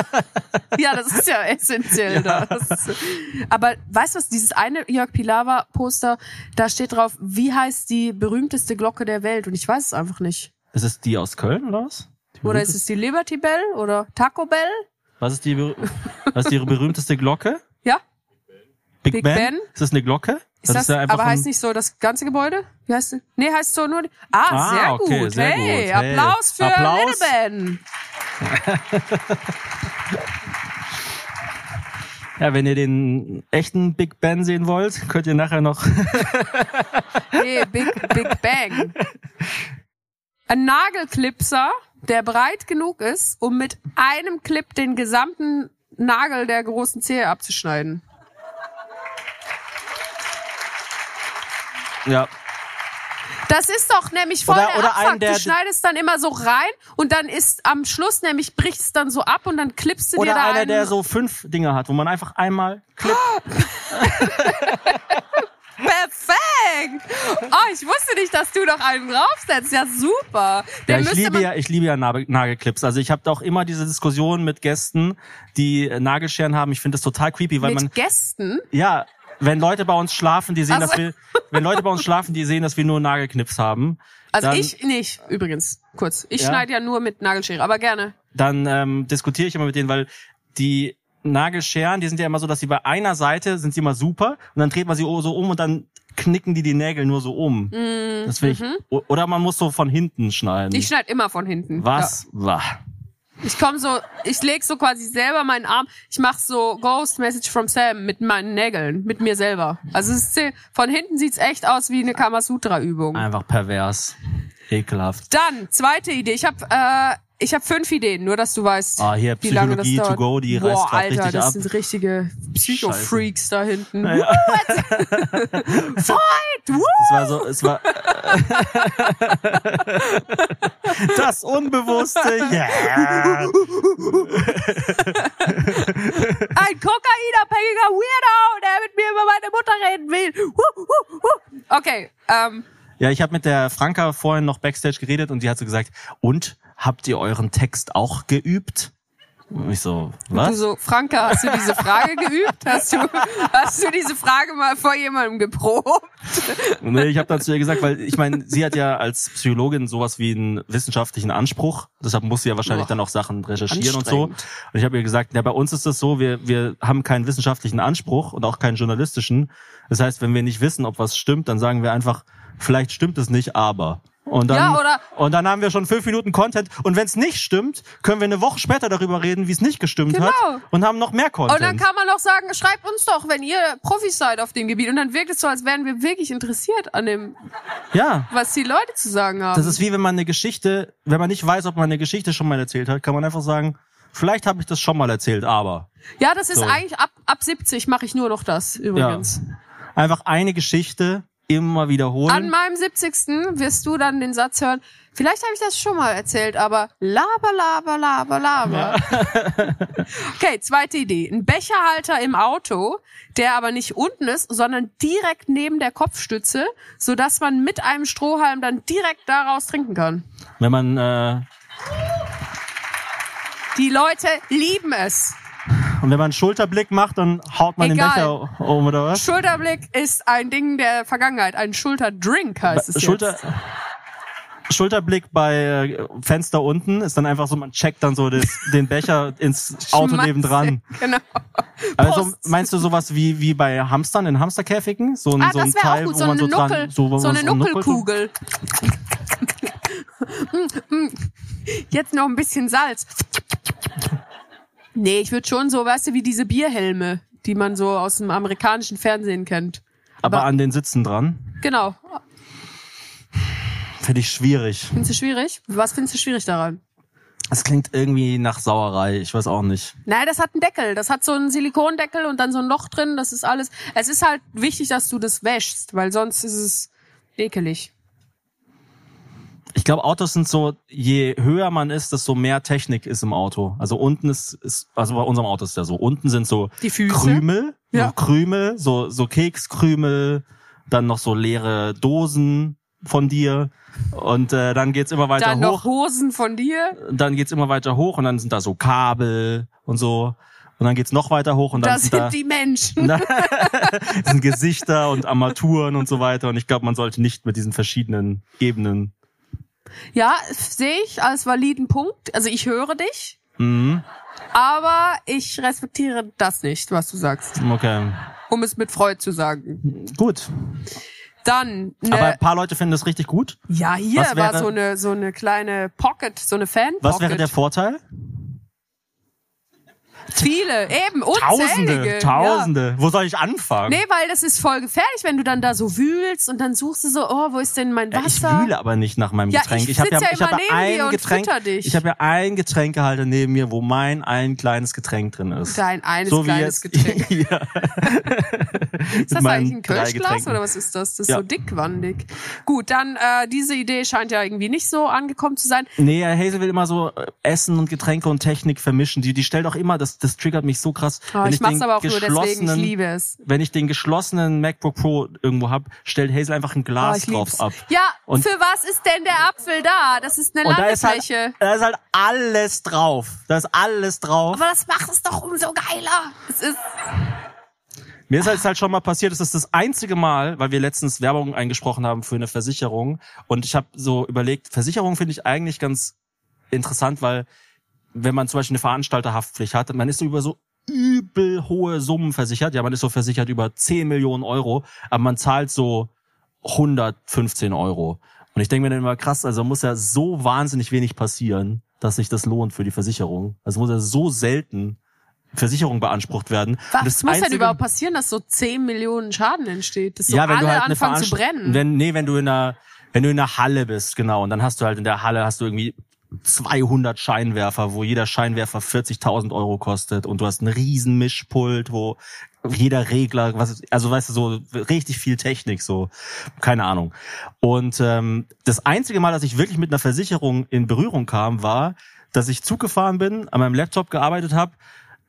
Ja, das ist ja essentiell. Da. Das ist, aber weißt du was, dieses eine Jörg Pilawa-Poster, da steht drauf, wie heißt die berühmteste Glocke der Welt? Und ich weiß es einfach nicht. Ist es die aus Köln oder was? Die Oder berühmteste- ist es die Liberty Bell oder Taco Bell? Was ist die, ber- was ist die berühmteste Glocke? Ja? Big, Big Ben? Ben? Ist das eine Glocke? Ist das, ja einfach aber ein- heißt nicht so das ganze Gebäude? Wie heißt es? Nee, heißt so nur... die- Ah, Ah, sehr okay, gut. sehr hey, gut. Hey. Applaus für Applaus. Little Ben. Ja, wenn ihr den echten Big Ben sehen wollt, könnt ihr nachher noch... Nee, Big, Big Bang. Ein Nagelclipser, der breit genug ist, um mit einem Clip den gesamten Nagel der großen Zehe abzuschneiden. ja. Das ist doch nämlich voll Oder- der oder Abfuck. einen, der- Du schneidest dann immer so rein und dann ist am Schluss nämlich bricht es dann so ab und dann klippst du dir Oder da einer, einen... der so fünf Dinge hat, wo man einfach einmal klippt. Perfekt! Oh, ich wusste nicht, dass du noch einen draufsetzt. Ja, super. Ja, Den ich müsste liebe man ja, ich liebe ja Nagel- Nagelclips. Also ich habe auch immer diese Diskussion mit Gästen, die äh, Nagelscheren haben. Ich finde das total creepy, weil mit man, Gästen... ja, wenn Leute bei uns schlafen, die sehen, Ach so. dass wir, wenn Leute bei uns schlafen, die sehen, dass wir nur Nagelknips haben. Also dann, ich nicht, übrigens, kurz. Ich Ja? schneide ja nur mit Nagelschere, aber gerne. Dann ähm, diskutiere ich immer mit denen, weil die Nagelscheren, die sind ja immer so, dass sie bei einer Seite sind sie immer super und dann dreht man sie so um und dann knicken die die Nägel nur so um. Mm, Das finde ich. o- Oder man muss so von hinten schneiden. Ich schneide immer von hinten. Was? Wah. Ja. Ich komme so, ich leg so quasi selber meinen Arm. Ich mach so Ghost Message from Sam mit meinen Nägeln, mit mir selber. Also es ist, von hinten sieht's echt aus wie eine Kamasutra-Übung. Einfach pervers. Ekelhaft. Dann zweite Idee. Ich habe äh, ich habe fünf Ideen, nur dass du weißt, Ah, hier wie lange das Psychologie dauert. to go, die reißt Boah, grad Alter, richtig das ab. sind richtige Psycho-Freaks da hinten. Ja. Freud! Woo! Es war so, es war das Unbewusste. Ja. Ein kokainabhängiger Weirdo, der mit mir über meine Mutter reden will. Huh, huh, huh. Okay, ähm, Ja, ich habe mit der Franka vorhin noch Backstage geredet und die hat so gesagt, und, habt ihr euren Text auch geübt? Und ich so, was? Und du so, Franka, hast du diese Frage geübt? Hast du, hast du diese Frage mal vor jemandem geprobt? Nee, ich habe dann zu ihr gesagt, weil ich meine, sie hat ja als Psychologin sowas wie einen wissenschaftlichen Anspruch. Deshalb muss sie ja wahrscheinlich Boah, dann auch Sachen recherchieren und so. Und anstrengend. ich habe ihr gesagt, ja, bei uns ist das so, wir wir haben keinen wissenschaftlichen Anspruch und auch keinen journalistischen. Das heißt, wenn wir nicht wissen, ob was stimmt, dann sagen wir einfach, vielleicht stimmt es nicht, aber. Und dann, Ja, oder- und dann haben wir schon fünf Minuten Content. Und wenn es nicht stimmt, können wir eine Woche später darüber reden, wie es nicht gestimmt Genau. hat. Und haben noch mehr Content. Und dann kann man auch sagen, schreibt uns doch, wenn ihr Profis seid auf dem Gebiet. Und dann wirkt es so, als wären wir wirklich interessiert an dem, ja. was die Leute zu sagen haben. Das ist wie wenn man eine Geschichte, wenn man nicht weiß, ob man eine Geschichte schon mal erzählt hat, kann man einfach sagen, vielleicht habe ich das schon mal erzählt, aber. ja, das ist So. eigentlich, ab, ab siebzig mache ich nur noch das, übrigens. Einfach eine Geschichte immer wiederholen. An meinem siebzigsten wirst du dann den Satz hören, vielleicht habe ich das schon mal erzählt, aber laber, laber, laber, laber. Okay, zweite Idee. Ein Becherhalter im Auto, der aber nicht unten ist, sondern direkt neben der Kopfstütze, sodass man mit einem Strohhalm dann direkt daraus trinken kann. Wenn man, äh, Die Leute lieben es. und wenn man einen Schulterblick macht, dann haut man Egal. den Becher um, oder was? Schulterblick ist ein Ding der Vergangenheit. Ein Schulterdrink heißt es Schulter, jetzt. Schulterblick bei äh, Fenster unten ist dann einfach so, man checkt dann so das, den Becher ins Auto Schmatze. nebendran. Genau. Also Prost. meinst du sowas wie wie bei Hamstern in Hamsterkäfigen? So ein, Ah, so ein das wäre auch Teil, gut. wo So man eine so dran, Nuckel, so, wo so man eine so nuckelt, so- Nuckelkugel. Mm, mm. Jetzt noch ein bisschen Salz. Nee, ich würde schon so, weißt du, wie diese Bierhelme, die man so aus dem amerikanischen Fernsehen kennt. aber aber- an den Sitzen dran. Genau. Finde ich schwierig. Findest du schwierig? Was findest du schwierig daran? Es klingt irgendwie nach Sauerei, ich weiß auch nicht. Nein, das hat einen Deckel. Das hat so einen Silikondeckel und dann so ein Loch drin. Das ist alles. Es ist halt wichtig, dass du das wäschst, weil sonst ist es ekelig. Ich glaube, Autos sind so, je höher man ist, desto mehr Technik ist im Auto. Also unten ist, ist also bei unserem Auto ist ja so, unten sind so Die Füße. Krümel, Ja. so Krümel, so, so Kekskrümel, dann noch so leere Dosen von dir und äh, dann geht's immer weiter Dann hoch. noch Hosen von dir. Dann geht's immer weiter hoch und dann sind da so Kabel und so und dann geht's noch weiter hoch und dann Das sind sind da die Menschen. sind Gesichter und Armaturen und so weiter und ich glaube, man sollte nicht mit diesen verschiedenen Ebenen. Ja, sehe ich als validen Punkt. Also ich höre dich, Mhm. aber ich respektiere das nicht, was du sagst. Okay, Um es mit Freud zu sagen. gut. Dann, ne, Aber ein paar Leute finden das richtig gut. ja, hier was war wäre- so eine so eine kleine Pocket, so eine Fan-Pocket. Was wäre der Vorteil? Viele, eben, Tausende, unzählige. Tausende. Wo soll ich anfangen? Ja. Nee, weil das ist voll gefährlich, wenn du dann da so wühlst und dann suchst du so, oh, wo ist denn mein Ja, ich Wasser? wühle aber nicht nach meinem Ja, Getränk. ich habe sitz ja ich immer habe neben dir ein und Getränk. fütter dich. Ich habe ja einen Getränkehalter neben mir, wo mein ein kleines Getränk drin ist. Dein eines so wie kleines jetzt, Getränk. ja. Ist das eigentlich ein Kölschglas oder was ist das? Das ist Ja. so dickwandig. Gut, dann äh, diese Idee scheint ja irgendwie nicht so angekommen zu sein. Nee, Hazel will immer so äh, Essen und Getränke und Technik vermischen. Die, die stellt auch immer, das, das triggert mich so krass. Oh, wenn ich mach's den aber auch nur deswegen, ich geschlossenen- liebe es. Wenn ich den geschlossenen MacBook Pro irgendwo hab, stellt Hazel einfach ein Oh, Glas ich drauf lieb's. ab. Ja, Und- für was ist denn der Apfel da? Das ist eine Und da ist, halt, Landefläche. da ist halt alles drauf. Da ist alles drauf. Aber das macht es doch umso geiler. Es ist Mir ist jetzt halt schon mal passiert, es ist das einzige Mal, weil wir letztens Werbung eingesprochen haben für eine Versicherung und ich habe so überlegt, Versicherung finde ich eigentlich ganz interessant, weil wenn man zum Beispiel eine Veranstalterhaftpflicht hat, man ist so über so übel hohe Summen versichert, ja, man ist so versichert über zehn Millionen Euro, aber man zahlt so hundertfünfzehn Euro. Und ich denke mir dann immer, krass, also muss ja so wahnsinnig wenig passieren, dass sich das lohnt für die Versicherung. Also muss ja so selten Versicherung beansprucht werden. Und Was das muss denn Einzige- überhaupt passieren, dass so zehn Millionen Schaden entsteht? Dass so ja, wenn alle du halt eine anfangen zu Veranst- brennen. Wenn, nee, wenn du in einer, wenn du in einer Halle bist, genau, und dann hast du halt in der Halle hast du irgendwie zweihundert Scheinwerfer, wo jeder Scheinwerfer vierzigtausend Euro kostet und du hast einen riesen Mischpult, wo jeder Regler, was, also weißt du, so richtig viel Technik, so, keine Ahnung. Und ähm, das einzige Mal, dass ich wirklich mit einer Versicherung in Berührung kam, war, dass ich Zug gefahren bin, an meinem Laptop gearbeitet habe,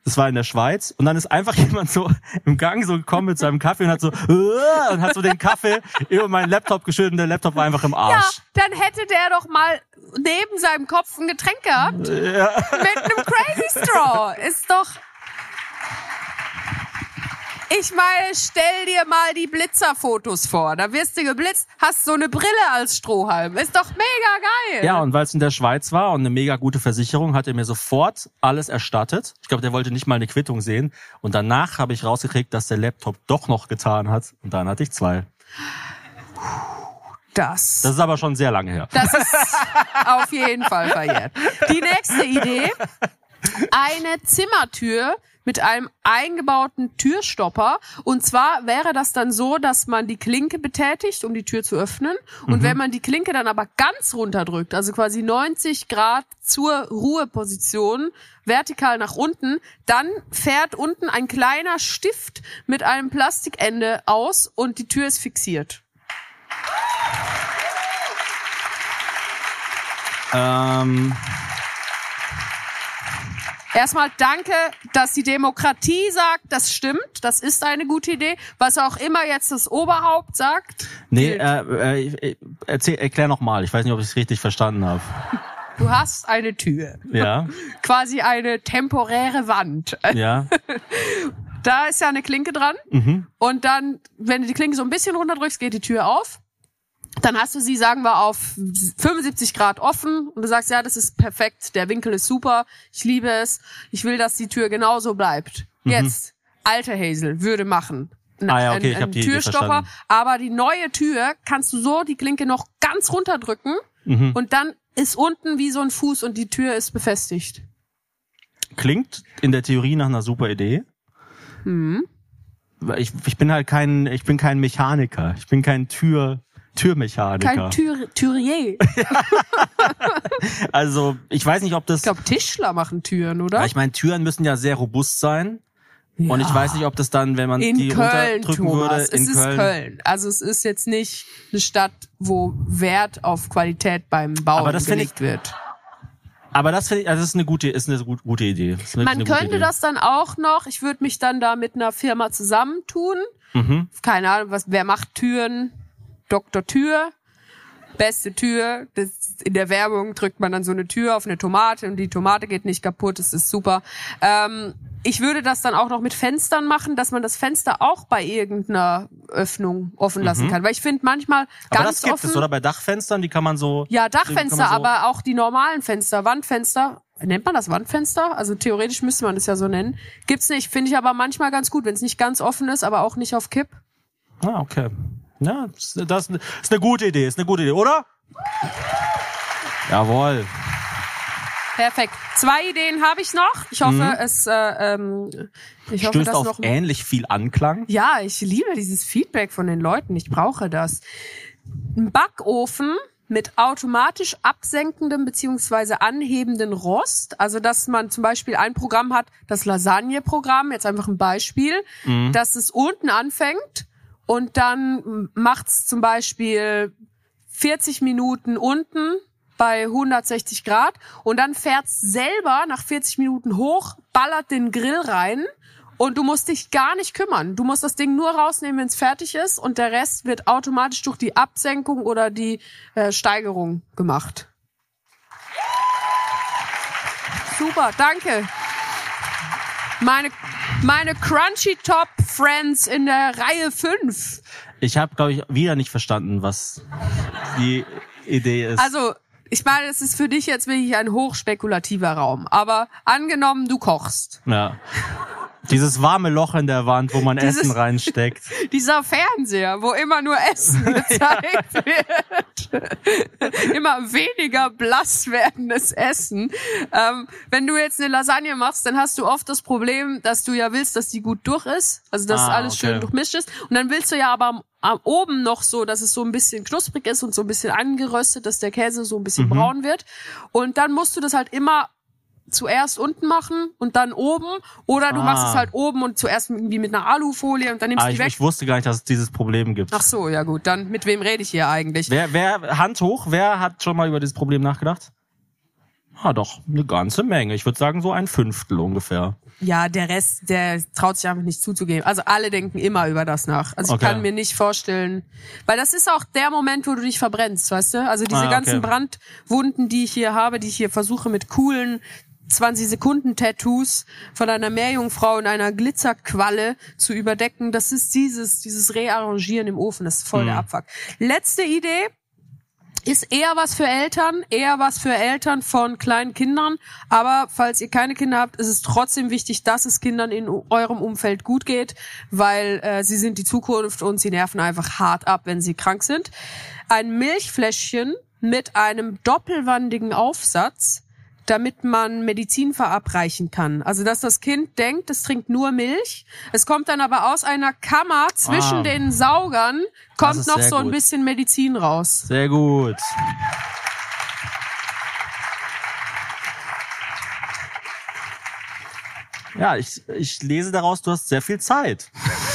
Das war in der Schweiz. Und dann ist einfach jemand so im Gang so gekommen mit seinem Kaffee und hat so und hat so den Kaffee über meinen Laptop geschüttet und der Laptop war einfach im Ja, Arsch. dann hätte der doch mal neben seinem Kopf ein Getränk gehabt. Ja. Mit einem Crazy Straw. Ist doch... Ich meine, stell dir mal die Blitzerfotos vor. Da wirst du geblitzt, hast so eine Brille als Strohhalm. Ist doch mega geil. Ja, und weil es in der Schweiz war und eine mega gute Versicherung, hat er mir sofort alles erstattet. Ich glaube, der wollte nicht mal eine Quittung sehen. Und danach habe ich rausgekriegt, dass der Laptop doch noch getan hat. Und dann hatte ich zwei. Das, Das ist aber schon sehr lange her. das ist auf jeden Fall verjährt. Die nächste Idee. Eine Zimmertür mit einem eingebauten Türstopper. Und zwar wäre das dann so, dass man die Klinke betätigt, um die Tür zu öffnen. Und mhm. wenn man die Klinke dann aber ganz runterdrückt, also quasi neunzig Grad zur Ruheposition, vertikal nach unten, dann fährt unten ein kleiner Stift mit einem Plastikende aus und die Tür ist fixiert. Ähm... Erstmal danke, dass die Demokratie sagt, das stimmt, das ist eine gute Idee. Was auch immer jetzt das Oberhaupt sagt. Nee, äh, äh, erzähl, erklär noch mal. Ich weiß nicht, ob ich es richtig verstanden habe. Du hast eine Tür. Ja. Quasi eine temporäre Wand. Ja. Da ist ja eine Klinke dran. Mhm. Und dann, wenn du die Klinke so ein bisschen runterdrückst, geht die Tür auf. Dann hast du sie, sagen wir, auf fünfundsiebzig Grad offen und du sagst, ja, das ist perfekt, der Winkel ist super, ich liebe es, ich will, dass die Tür genauso bleibt. Mhm. Jetzt, alter Hazel würde machen einen, ah, ja, okay, ich einen hab die Türstopper, Idee aber die neue Tür kannst du so die Klinke noch ganz runterdrücken mhm. und dann ist unten wie so ein Fuß und die Tür ist befestigt. Klingt in der Theorie nach einer super Idee. Mhm. Ich, ich bin halt kein, ich bin kein Mechaniker, ich bin kein Tür... Türmechaniker. Kein Tür, Türier. Also, ich weiß nicht, ob das... Ich glaube, Tischler machen Türen, oder? Ja, ich meine, Türen müssen ja sehr robust sein. Ja. Und ich weiß nicht, ob das dann, wenn man in die Köln, runterdrücken Thomas, würde... in es Köln. ist Köln. Also es ist jetzt nicht eine Stadt, wo Wert auf Qualität beim Bauen aber das gelegt ich, wird. Aber das finde ich, also das ist eine gute, ist eine gute Idee. Ist eine, man eine könnte Idee. das dann auch noch, ich würde mich dann da mit einer Firma zusammentun. Mhm. Keine Ahnung, was, wer macht Türen? Doktor Tür. Beste Tür, das, in der Werbung drückt man dann so eine Tür auf eine Tomate und die Tomate geht nicht kaputt, das ist super. Ähm, ich würde das dann auch noch mit Fenstern machen, dass man das Fenster auch bei irgendeiner Öffnung offen lassen mhm. kann. Weil ich finde manchmal ganz aber das gibt offen... es, oder? Bei Dachfenstern, die kann man so... Ja, Dachfenster, so aber auch die normalen Fenster, Wandfenster... Nennt man das Wandfenster? Also theoretisch müsste man das ja so nennen. Gibt's nicht, finde ich aber manchmal ganz gut, wenn es nicht ganz offen ist, aber auch nicht auf Kipp. Ah, okay. Ja, das ist eine gute Idee, ist eine gute Idee, oder? Jawohl. Perfekt. Zwei Ideen habe ich noch. Ich hoffe, mhm. es äh, ähm, ich hoffe, stößt dass auf noch ähnlich viel Anklang. Ja, ich liebe dieses Feedback von den Leuten. Ich brauche das. Ein Backofen mit automatisch absenkendem beziehungsweise anhebenden Rost. Also, dass man zum Beispiel ein Programm hat, das Lasagne-Programm, jetzt einfach ein Beispiel, mhm. dass es unten anfängt und dann macht's zum Beispiel vierzig Minuten unten bei hundertsechzig Grad und dann fährt's selber nach vierzig Minuten hoch, ballert den Grill rein und du musst dich gar nicht kümmern. Du musst das Ding nur rausnehmen, wenn es fertig ist und der Rest wird automatisch durch die Absenkung oder die äh, Steigerung gemacht. Super, danke. Meine, meine Crunchy Top Friends in der Reihe fünf. Ich habe, glaube ich, wieder nicht verstanden, was die Idee ist. Also, ich meine, es ist für dich jetzt wirklich ein hochspekulativer Raum. Aber angenommen, du kochst. Ja. Dieses warme Loch in der Wand, wo man Dieses, Essen reinsteckt. Dieser Fernseher, wo immer nur Essen gezeigt wird. Immer weniger blass werdendes Essen. Ähm, wenn du jetzt eine Lasagne machst, dann hast du oft das Problem, dass du ja willst, dass die gut durch ist. Also, dass ah, alles okay. schön durchmischt ist. Und dann willst du ja aber am, am oben noch so, dass es so ein bisschen knusprig ist und so ein bisschen angeröstet, dass der Käse so ein bisschen mhm. braun wird. Und dann musst du das halt immer zuerst unten machen und dann oben oder du ah. machst es halt oben und zuerst irgendwie mit einer Alufolie und dann nimmst du ah, die ich, weg. Ich wusste gar nicht, dass es dieses Problem gibt. Ach so, ja gut, dann mit wem rede ich hier eigentlich? Wer, wer, Hand hoch, wer hat schon mal über dieses Problem nachgedacht? Ah, doch, eine ganze Menge. Ich würde sagen, so ein Fünftel ungefähr. Ja, der Rest, der traut sich einfach nicht zuzugeben. Also alle denken immer über das nach. Also ich Okay. kann mir nicht vorstellen, weil das ist auch der Moment, wo du dich verbrennst, weißt du? Also diese Ah, okay. ganzen Brandwunden, die ich hier habe, die ich hier versuche mit coolen zwanzig Sekunden Tattoos von einer Meerjungfrau in einer Glitzerqualle zu überdecken, das ist dieses, dieses Rearrangieren im Ofen, das ist voll Mhm. der Abfuck. Letzte Idee. Ist eher was für Eltern, eher was für Eltern von kleinen Kindern. Aber falls ihr keine Kinder habt, ist es trotzdem wichtig, dass es Kindern in eurem Umfeld gut geht, weil äh, sie sind die Zukunft und sie nerven einfach hart ab, wenn sie krank sind. Ein Milchfläschchen mit einem doppelwandigen Aufsatz, damit man Medizin verabreichen kann. Also, dass das Kind denkt, es trinkt nur Milch. Es kommt dann aber aus einer Kammer zwischen Ah. den Saugern, kommt ist noch sehr so ein gut. bisschen Medizin raus. Sehr gut. Ja, ich, ich lese daraus, du hast sehr viel Zeit.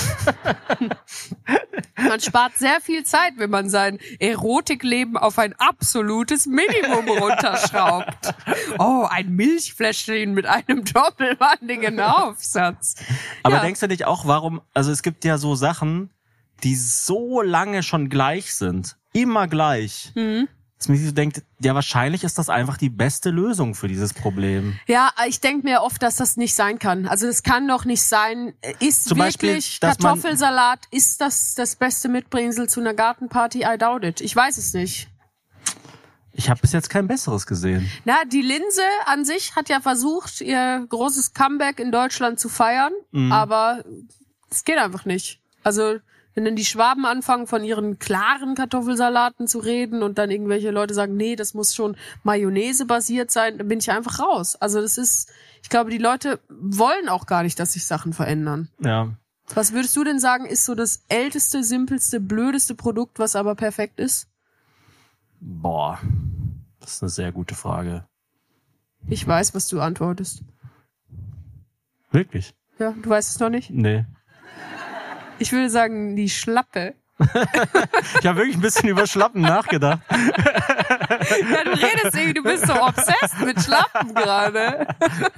Man spart sehr viel Zeit, wenn man sein Erotikleben auf ein absolutes Minimum runterschraubt. Oh, ein Milchfläschchen mit einem doppelwandigen Aufsatz. Aber Ja. denkst du nicht auch, warum, also es gibt ja so Sachen, die so lange schon gleich sind. Immer gleich. Mhm. Dass man sich so denkt, ja, wahrscheinlich ist das einfach die beste Lösung für dieses Problem. Ja, ich denke mir oft, dass das nicht sein kann. Also das kann doch nicht sein. Ist Zum Beispiel, wirklich dass man- Kartoffelsalat, ist das das beste Mitbringsel zu einer Gartenparty? I doubt it. Ich weiß es nicht. Ich habe bis jetzt kein besseres gesehen. Na, die Linse an sich hat ja versucht, ihr großes Comeback in Deutschland zu feiern, Mhm. aber es geht einfach nicht. Also, wenn dann die Schwaben anfangen, von ihren klaren Kartoffelsalaten zu reden und dann irgendwelche Leute sagen, nee, das muss schon Mayonnaise basiert sein, dann bin ich einfach raus. Also das ist, ich glaube, die Leute wollen auch gar nicht, dass sich Sachen verändern. Ja. Was würdest du denn sagen, ist so das älteste, simpelste, blödeste Produkt, was aber perfekt ist? Boah, das ist eine sehr gute Frage. Ich weiß, was du antwortest. Wirklich? Ja, du weißt es noch nicht? Nee. Ich würde sagen, die Schlappe. Ich habe wirklich ein bisschen über Schlappen nachgedacht. Ja, du redest irgendwie, du bist so obsessed mit Schlappen gerade.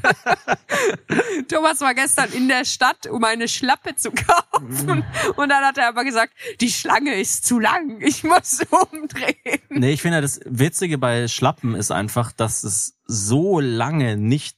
Thomas war gestern in der Stadt, um eine Schlappe zu kaufen. Und dann hat er aber gesagt, die Schlange ist zu lang, ich muss umdrehen. Nee, ich finde, das Witzige bei Schlappen ist einfach, dass es so lange nicht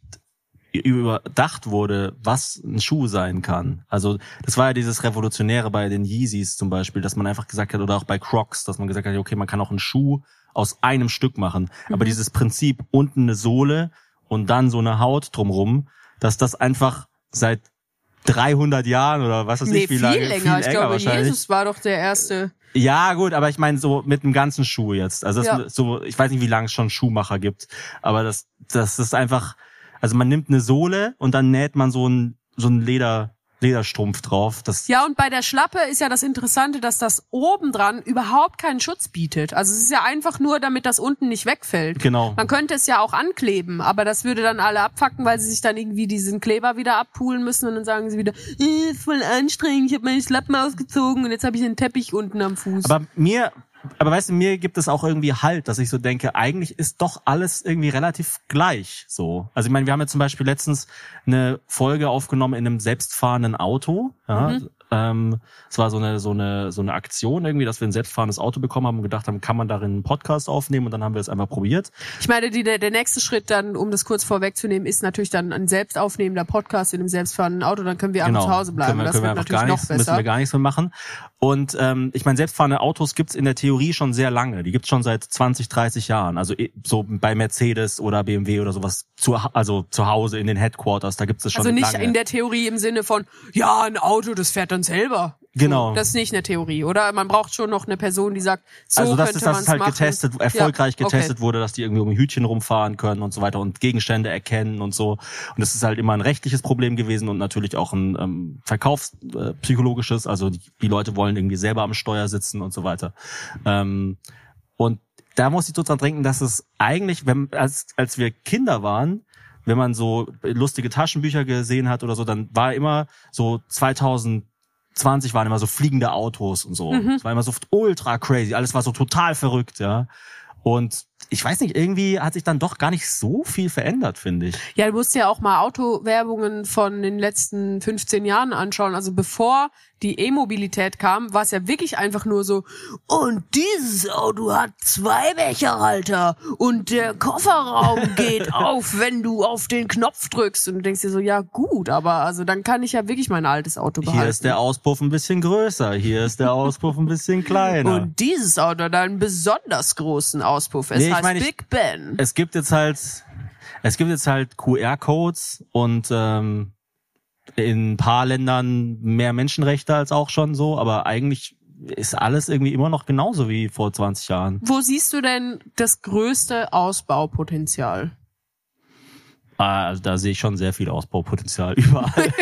überdacht wurde, was ein Schuh sein kann. Also das war ja dieses Revolutionäre bei den Yeezys zum Beispiel, dass man einfach gesagt hat, oder auch bei Crocs, dass man gesagt hat, okay, man kann auch einen Schuh aus einem Stück machen. Mhm. Aber dieses Prinzip, unten eine Sohle und dann so eine Haut drumrum, dass das einfach seit dreihundert Jahren oder was weiß Nee, ich, wie viel lange, länger. viel ich länger glaube, wahrscheinlich. Jesus war doch der erste. Ja, gut, aber ich meine so mit dem ganzen Schuh jetzt. Also das Ja. so, ich weiß nicht, wie lange es schon Schuhmacher gibt, aber das das ist einfach, also man nimmt eine Sohle und dann näht man so ein so ein Leder Lederstrumpf drauf. Das Ja, und bei der Schlappe ist ja das Interessante, dass das obendran überhaupt keinen Schutz bietet. Also es ist ja einfach nur, damit das unten nicht wegfällt. genau. Man könnte es ja auch ankleben, aber das würde dann alle abfacken, weil sie sich dann irgendwie diesen Kleber wieder abpulen müssen und dann sagen sie wieder, äh, ist voll anstrengend, ich habe meine Schlappen ausgezogen und jetzt habe ich einen Teppich unten am Fuß. Aber mir aber weißt du, mir gibt es auch irgendwie Halt, dass ich so denke, eigentlich ist doch alles irgendwie relativ gleich so. Also ich meine, wir haben jetzt zum Beispiel letztens eine Folge aufgenommen in einem selbstfahrenden Auto. Ja, Mhm. ähm, es war so eine so eine so eine Aktion irgendwie, dass wir ein selbstfahrendes Auto bekommen haben und gedacht haben, kann man darin einen Podcast aufnehmen, und dann haben wir es einfach probiert. Ich meine, die, der, der nächste Schritt dann, um das kurz vorwegzunehmen, ist natürlich dann ein selbst aufnehmender Podcast in einem selbstfahrenden Auto, dann können wir einfach zu Hause bleiben. Können wir, das können wir wird einfach natürlich gar noch nichts, müssen besser. wir gar nichts mehr machen. Und ähm, ich meine, selbstfahrende Autos gibt's in der Theorie schon sehr lange. Die gibt's schon seit zwanzig, dreißig Jahren. Also eh, so bei Mercedes oder B M W oder sowas, zu, also zu Hause in den Headquarters, da gibt's es schon Also nicht lange. in der Theorie im Sinne von, ja, ein Auto, das fährt dann selber. Genau. So, das ist nicht eine Theorie, oder? Man braucht schon noch eine Person, die sagt, so also das könnte ist, dass man's es halt machen. getestet, erfolgreich Ja, okay. getestet wurde, dass die irgendwie um Hütchen rumfahren können und so weiter und Gegenstände erkennen und so. Und das ist halt immer ein rechtliches Problem gewesen und natürlich auch ein ähm, verkaufspsychologisches. Also die, die Leute wollen irgendwie selber am Steuer sitzen und so weiter. Ähm, und da muss ich so dran denken, dass es eigentlich, wenn als als wir Kinder waren, wenn man so lustige Taschenbücher gesehen hat oder so, dann war immer so zweitausendzwanzig waren immer so fliegende Autos und so. Es war immer so ultra crazy. Alles war so total verrückt, ja. Und ich weiß nicht, irgendwie hat sich dann doch gar nicht so viel verändert, finde ich. Ja, du musst ja auch mal Autowerbungen von den letzten fünfzehn Jahren anschauen. Also bevor die E-Mobilität kam, war es ja wirklich einfach nur so, und dieses Auto hat zwei Becherhalter und der Kofferraum geht auf, wenn du auf den Knopf drückst. Und du denkst dir so, ja gut, aber also dann kann ich ja wirklich mein altes Auto behalten. Hier ist der Auspuff ein bisschen größer, hier ist der Auspuff ein bisschen kleiner. Und dieses Auto hat einen besonders großen Auspuff. Es Nee, ich heißt meine, ich- Big Ben. Es gibt jetzt halt, es gibt jetzt halt Q R-Codes und ähm, in ein paar Ländern mehr Menschenrechte als auch schon so, aber eigentlich ist alles irgendwie immer noch genauso wie vor zwanzig Jahren. Wo siehst du denn das größte Ausbaupotenzial? Ah, da sehe ich schon sehr viel Ausbaupotenzial überall.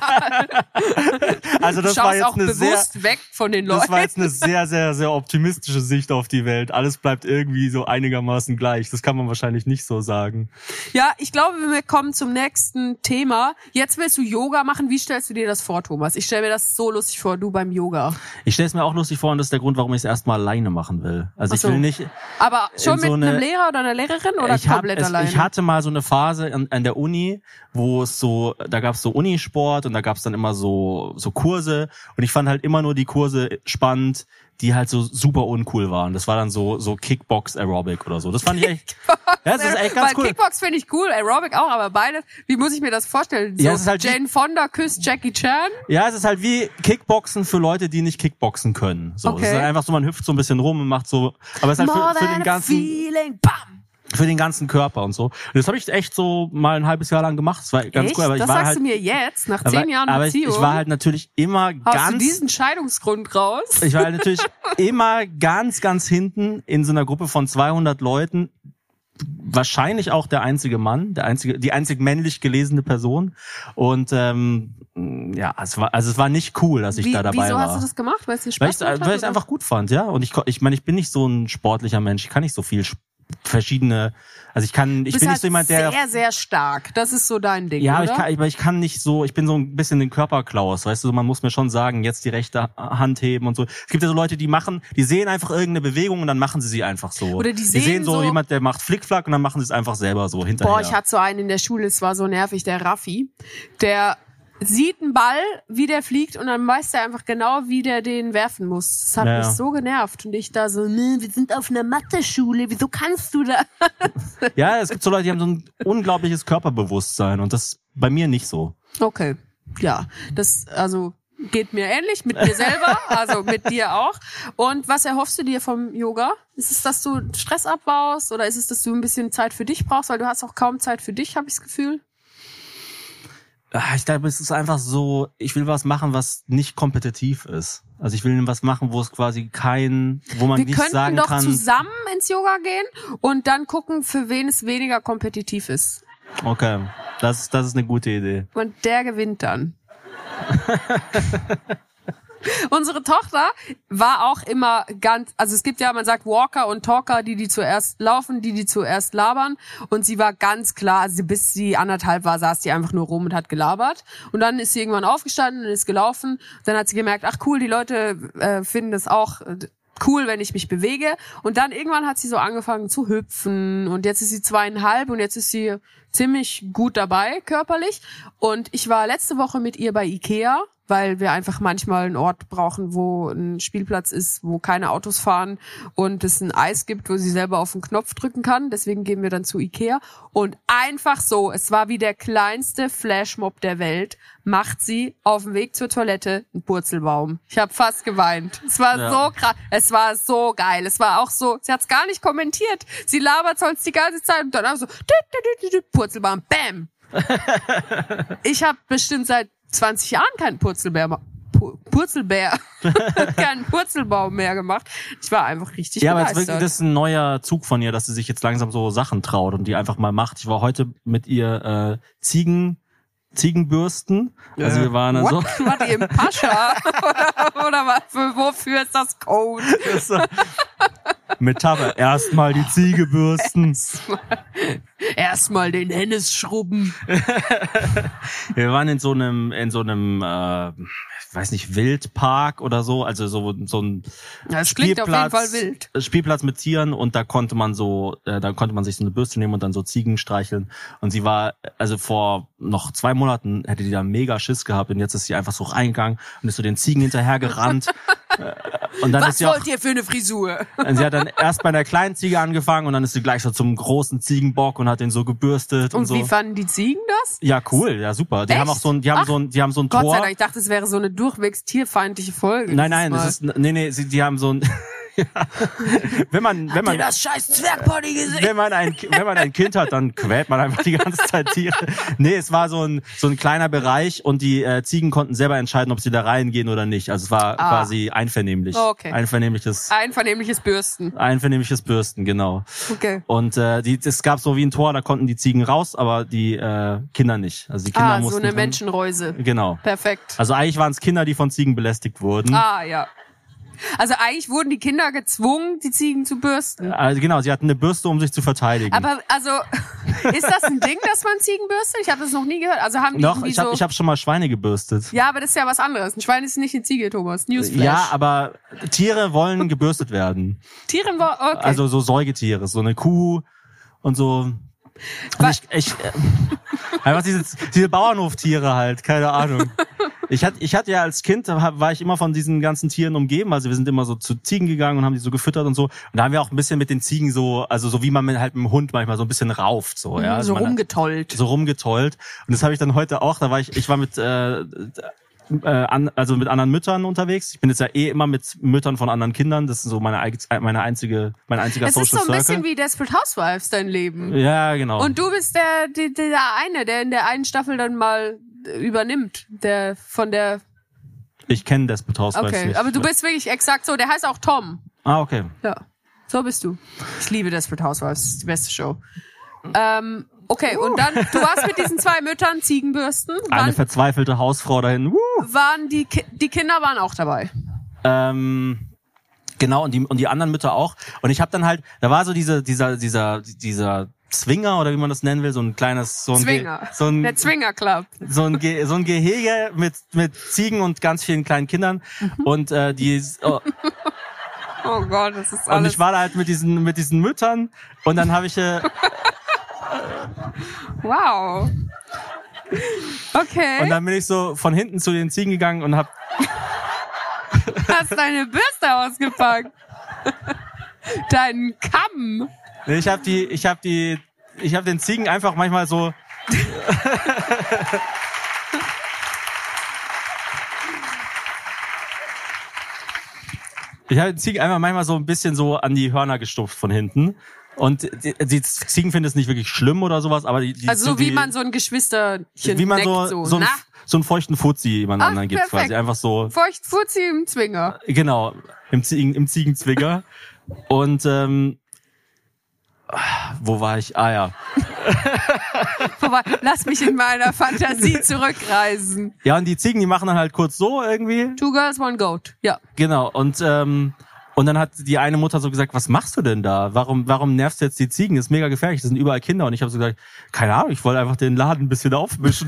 Also das du war schaust jetzt auch eine sehr, bewusst weg von den Leuten. das war jetzt eine sehr, sehr, sehr optimistische Sicht auf die Welt. Alles bleibt irgendwie so einigermaßen gleich. Das kann man wahrscheinlich nicht so sagen. Ja, ich glaube, wir kommen zum nächsten Thema. Jetzt willst du Yoga machen. Wie stellst du dir das vor, Thomas? Ich stelle mir das so lustig vor, du beim Yoga. Ich stelle es mir auch lustig vor und das ist der Grund, warum ich es erstmal alleine machen will. Also Ach so. ich will nicht... Aber schon In mit so eine- einem Lehrer oder einer Lehrerin oder ich, hab, komplett es, alleine? ich hatte mal so eine Phase an, an der Uni, wo es so, da gab es so Unisport und da gab es dann immer so so Kurse und ich fand halt immer nur die Kurse spannend, die halt so super uncool waren. Das war dann so so Kickbox Aerobic oder so. Das fand ich echt, ja, das ist echt ganz Weil cool. Kickbox finde ich cool, Aerobic auch, aber beides, wie muss ich mir das vorstellen? So, Ja, es ist halt wie- Jane Fonda küsst Jackie Chan? Ja, es ist halt wie Kickboxen für Leute, die nicht Kickboxen können. So, Okay. es ist halt einfach so, man hüpft so ein bisschen rum und macht so, aber es ist halt More für, für than den a ganzen feeling, bam! für den ganzen Körper und so. Und das habe ich echt so mal ein halbes Jahr lang gemacht. Das war ganz Echt? cool, aber ich das war sagst halt du mir jetzt, nach aber, zehn Jahren aber ich, Beziehung? ich war halt natürlich immer hast du ganz diesen Scheidungsgrund raus? Ich war halt natürlich immer ganz, ganz hinten in so einer Gruppe von zweihundert Leuten. Wahrscheinlich auch der einzige Mann, der einzige, die einzig männlich gelesene Person. Und ähm, ja, es war, also es war nicht cool, dass ich Wie, da dabei wieso war. hast du das gemacht? Weil es dir weil Spaß ich gemacht hat, weil ich oder? einfach gut fand, ja. Und ich, ko- ich meine, ich bin nicht so ein sportlicher Mensch. Ich kann nicht so viel sp- verschiedene. Also ich kann, ich Du bist bin halt nicht so jemand, der sehr, sehr stark. Das ist so dein Ding, ja, aber oder? ich kann, aber ich kann nicht so, ich bin so ein bisschen den Körperklaus, weißt du, man muss mir schon sagen, jetzt die rechte Hand heben und so. Es gibt ja so Leute, die machen, die sehen einfach irgendeine Bewegung und dann machen sie sie einfach so. Oder die die sehen sehen so, so- jemand, der macht Flickflack und dann machen sie es einfach selber so hinterher. Boah, ich hatte so einen in der Schule, es war so nervig, der Raffi. Der sieht einen Ball, wie der fliegt und dann weiß der einfach genau, wie der den werfen muss. Das hat Ja. mich so genervt. Und ich da so, ne, wir sind auf einer Mathe-Schule, wieso kannst du da? Ja, es gibt so Leute, die haben so ein unglaubliches Körperbewusstsein und das ist bei mir nicht so. Okay, ja, das, also geht mir ähnlich, mit mir selber, also mit dir auch. Und was erhoffst du dir vom Yoga? Ist es, dass du Stress abbaust oder ist es, dass du ein bisschen Zeit für dich brauchst? Weil du hast auch kaum Zeit für dich, habe ich das Gefühl. Ah, Ich glaube, es ist einfach so, ich will was machen, was nicht kompetitiv ist. Also ich will was machen, wo es quasi kein, wo man Wir nicht könnten sagen doch kann. zusammen ins Yoga gehen und dann gucken, für wen es weniger kompetitiv ist. Okay, das, das ist eine gute Idee. Und der gewinnt dann. Unsere Tochter war auch immer ganz, also es gibt ja, man sagt Walker und Talker, die die zuerst laufen, die die zuerst labern. Und sie war ganz klar, also bis sie anderthalb war, saß sie einfach nur rum und hat gelabert. Und dann ist sie irgendwann aufgestanden und ist gelaufen. Dann hat sie gemerkt, ach cool, die Leute äh, finden das auch cool, wenn ich mich bewege. Und dann irgendwann hat sie so angefangen zu hüpfen und jetzt ist sie zweieinhalb und jetzt ist sie ziemlich gut dabei, körperlich. Und ich war letzte Woche mit ihr bei Ikea, weil wir einfach manchmal einen Ort brauchen, wo ein Spielplatz ist, wo keine Autos fahren und es ein Eis gibt, wo sie selber auf den Knopf drücken kann. Deswegen gehen wir dann zu Ikea. Und einfach so, es war wie der kleinste Flashmob der Welt, macht sie auf dem Weg zur Toilette einen Purzelbaum. Ich habe fast geweint. Es war Ja. so krass. Es war so geil. Es war auch so, sie hat's gar nicht kommentiert. Sie labert sonst die ganze Zeit und dann auch so, Purzelbaum, bam. Ich habe bestimmt seit zwanzig Jahren keinen Purzelbär, Pu- Purzelbär, keinen Purzelbaum mehr gemacht. Ich war einfach richtig Ja, aber jetzt begeistert. wirklich, das ist ein neuer Zug von ihr, dass sie sich jetzt langsam so Sachen traut und die einfach mal macht. Ich war heute mit ihr äh, Ziegen, Ziegenbürsten. Also wir waren dann so. What? War die im Pascha? oder, oder was? Für, wofür ist das Code? Metapher. Erstmal die Ziege bürsten. Erstmal den Hennes schrubben. Wir waren in so einem, in so einem, äh, ich weiß nicht, Wildpark oder so, also so, so ein Das klingt auf jeden Spielplatz, Fall wild. Spielplatz mit Tieren und da konnte man so, äh, da konnte man sich so eine Bürste nehmen und dann so Ziegen streicheln und sie war, also vor noch zwei Monaten hätte die da mega Schiss gehabt und jetzt ist sie einfach so reingegangen und ist so den Ziegen hinterhergerannt. Und dann Was ist sie auch, wollt ihr für eine Frisur? und sie hat dann erst bei der kleinen Ziege angefangen und dann ist sie gleich so zum großen Ziegenbock und hat den so gebürstet und, Und so. wie fanden die Ziegen das? Ja, cool, ja super. Die Echt? haben auch so ein, die haben Ach, so ein, die haben so ein Gott Tor. sei Dank, ich dachte, es wäre so eine durchwegs tierfeindliche Folge. Nein, nein, dieses das ist, nee, nee, sie, die haben so ein, ja. wenn man, wenn man, Mal. Das scheiß Zwergpony gesehen. wenn man ein, wenn man ein Kind hat, dann quält man einfach die ganze Zeit Tiere. Nee, es war so ein, so ein kleiner Bereich und die äh, Ziegen konnten selber entscheiden, ob sie da reingehen oder nicht. Also es war Ah. quasi einvernehmlich. Okay. Einvernehmliches, Einvernehmliches Bürsten. einvernehmliches Bürsten, genau. Okay. Und äh, die, es gab so wie ein Tor, da konnten die Ziegen raus, aber die äh, Kinder nicht. Also die Kinder Ah, so mussten eine drin- Menschenreuse. Genau. Perfekt. Also eigentlich waren es Kinder, die von Ziegen belästigt wurden. Ah, ja. Also eigentlich wurden die Kinder gezwungen, die Ziegen zu bürsten. Also genau, sie hatten eine Bürste, um sich zu verteidigen. Aber also, ist das ein Ding, dass man Ziegen bürstet? Ich habe das noch nie gehört. Also haben die Doch, irgendwie ich habe so... ich hab schon mal Schweine gebürstet. Ja, aber das ist ja was anderes. Ein Schwein ist nicht eine Ziege, Thomas. Newsflash. Ja, aber Tiere wollen gebürstet werden. Tieren war... Okay. Also so Säugetiere, so eine Kuh und so. Und ich, ich äh, einfach diese, diese Bauernhoftiere halt, keine Ahnung. Ich hatte, ich hatte ja als Kind, da war ich immer von diesen ganzen Tieren umgeben. Also wir sind immer so zu Ziegen gegangen und haben die so gefüttert und so. Und da haben wir auch ein bisschen mit den Ziegen so, also so wie man mit, halt mit dem Hund manchmal so ein bisschen rauft, so, ja. Also so man hat- rumgetollt. so rumgetollt. Und das habe ich dann heute auch. Da war ich, ich war mit, äh, äh, an, also mit anderen Müttern unterwegs. Ich bin jetzt ja eh immer mit Müttern von anderen Kindern. Das ist so meine, eig- meine einzige, mein einziger Es ist Social so ein Circle. bisschen wie Desperate Housewives, dein Leben. Ja, genau. Und du bist der, der, der eine, der in der einen Staffel dann mal übernimmt. Der von der... ich kenne Desperate Housewives Okay, nicht. aber du bist wirklich exakt so. Der heißt auch Tom. Ah, okay. Ja, so bist du. Ich liebe Desperate Housewives, das ist die beste Show. Ähm, okay, und dann, du warst mit diesen zwei Müttern Ziegenbürsten. Eine Waren, verzweifelte Hausfrau dahin. Woo! waren die, Ki die Kinder waren auch dabei. Ähm, genau, und die, und die anderen Mütter auch. Und ich habe dann halt, da war so diese, dieser, dieser, dieser Zwinger oder wie man das nennen will, so ein kleines, so ein, Zwinger. Ge so ein, Der Zwinger Club. so ein, Ge so ein Gehege mit mit Ziegen und ganz vielen kleinen Kindern und äh, die oh, Oh Gott, das ist und alles. ich war da halt mit diesen mit diesen Müttern und dann habe ich äh, Wow. Okay. und dann bin ich so von hinten zu den Ziegen gegangen und hab Hast deine Bürste ausgepackt. Deinen Kamm. ich habe die ich habe die ich habe den Ziegen einfach manchmal so Ich habe den Ziegen einfach manchmal so ein bisschen so an die Hörner gestupft von hinten. Und die, die Ziegen finden es nicht wirklich schlimm oder sowas, aber die, die Also so die, wie man so ein Geschwisterchen wie man neckt, so so, so, einen, na? so einen feuchten Fuzzi jemand Ach, anderen gibt perfekt. quasi einfach so Feucht Fuzzi im Zwinger. genau im Ziegen im Ziegenzwinger und ähm, wo war ich? Ah ja. Vorbei. Lass mich in meiner Fantasie zurückreisen. Ja, und die Ziegen, die machen dann halt kurz so irgendwie. Two girls, one goat. Ja. Genau. Und ähm, und dann hat die eine Mutter so gesagt, was machst du denn da? Warum warum nervst du jetzt die Ziegen? Das ist mega gefährlich. Das sind überall Kinder. Und ich habe so gesagt, keine Ahnung, ich wollte einfach den Laden ein bisschen aufmischen.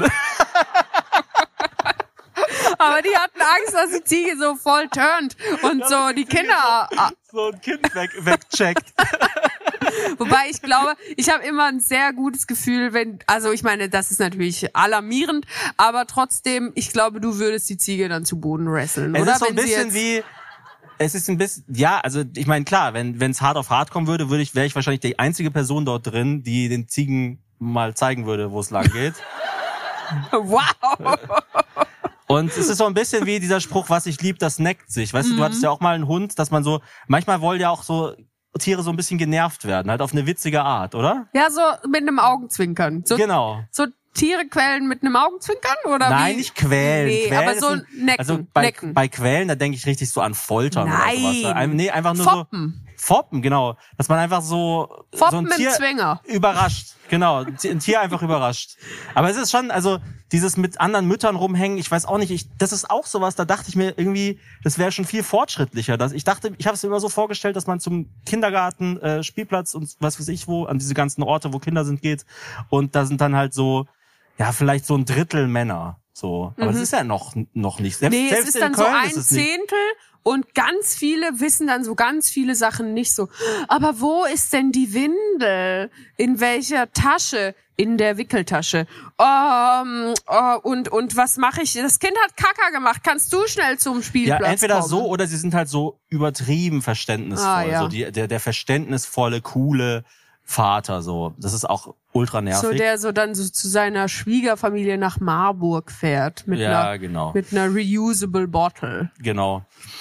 Aber die hatten Angst, dass die Ziege so voll turnt und so die Kinder... so ein Kind weg, wegcheckt. Wobei ich glaube, ich habe immer ein sehr gutes Gefühl, wenn... Also ich meine, das ist natürlich alarmierend, aber trotzdem, ich glaube, du würdest die Ziege dann zu Boden wresteln, Es oder? ist so ein Wenn sie bisschen jetzt- wie, es ist ein bisschen, ja, also ich meine, klar, wenn wenn es hart auf hart kommen würde, würde ich, wäre ich wahrscheinlich die einzige Person dort drin, die den Ziegen mal zeigen würde, wo es lang geht. Wow! Und es ist so ein bisschen wie dieser Spruch, was ich lieb, das neckt sich. Weißt du, du hattest ja auch mal einen Hund, dass man so, manchmal wollen ja auch so Tiere so ein bisschen genervt werden, halt auf eine witzige Art, oder? Ja, so mit einem Augenzwinkern. So, Genau. so Tiere quälen mit einem Augenzwinkern? Oder Nein, wie? nicht quälen. Nee, quälen aber ist so ein- necken. Also bei, necken. bei Quälen, da denke ich richtig so an Foltern Nein. oder sowas. Ein- Nee, einfach nur Foppen. so. Foppen, genau. Dass man einfach so, Foppen so ein mit dem Tier Zwinger. überrascht. Genau, ein Tier einfach überrascht. Aber es ist schon, also dieses mit anderen Müttern rumhängen, ich weiß auch nicht, ich, das ist auch sowas, da dachte ich mir irgendwie, das wäre schon viel fortschrittlicher. Dass, ich dachte, ich habe es mir immer so vorgestellt, dass man zum Kindergarten, äh, Spielplatz und was weiß ich wo, an diese ganzen Orte, wo Kinder sind, geht. Und da sind dann halt so, ja, vielleicht so ein Drittel Männer. So. Aber Mhm. das ist ja noch, noch nicht. Selbst, Nee, selbst es ist in dann Köln so ein ist es nicht. Zehntel und ganz viele wissen dann so ganz viele Sachen nicht so. Aber wo ist denn die Windel? In welcher Tasche? In der Wickeltasche. Ähm, oh, und und was mache ich? Das Kind hat Kaka gemacht. Kannst du schnell zum Ja, Spielplatz entweder kommen? so oder sie sind halt so übertrieben verständnisvoll. Ah, ja. So die, der, der verständnisvolle, coole Vater, so. Das ist auch ultra nervig. So der so dann so zu seiner Schwiegerfamilie nach Marburg fährt mit Ja, einer genau. mit einer reusable Bottle. Genau.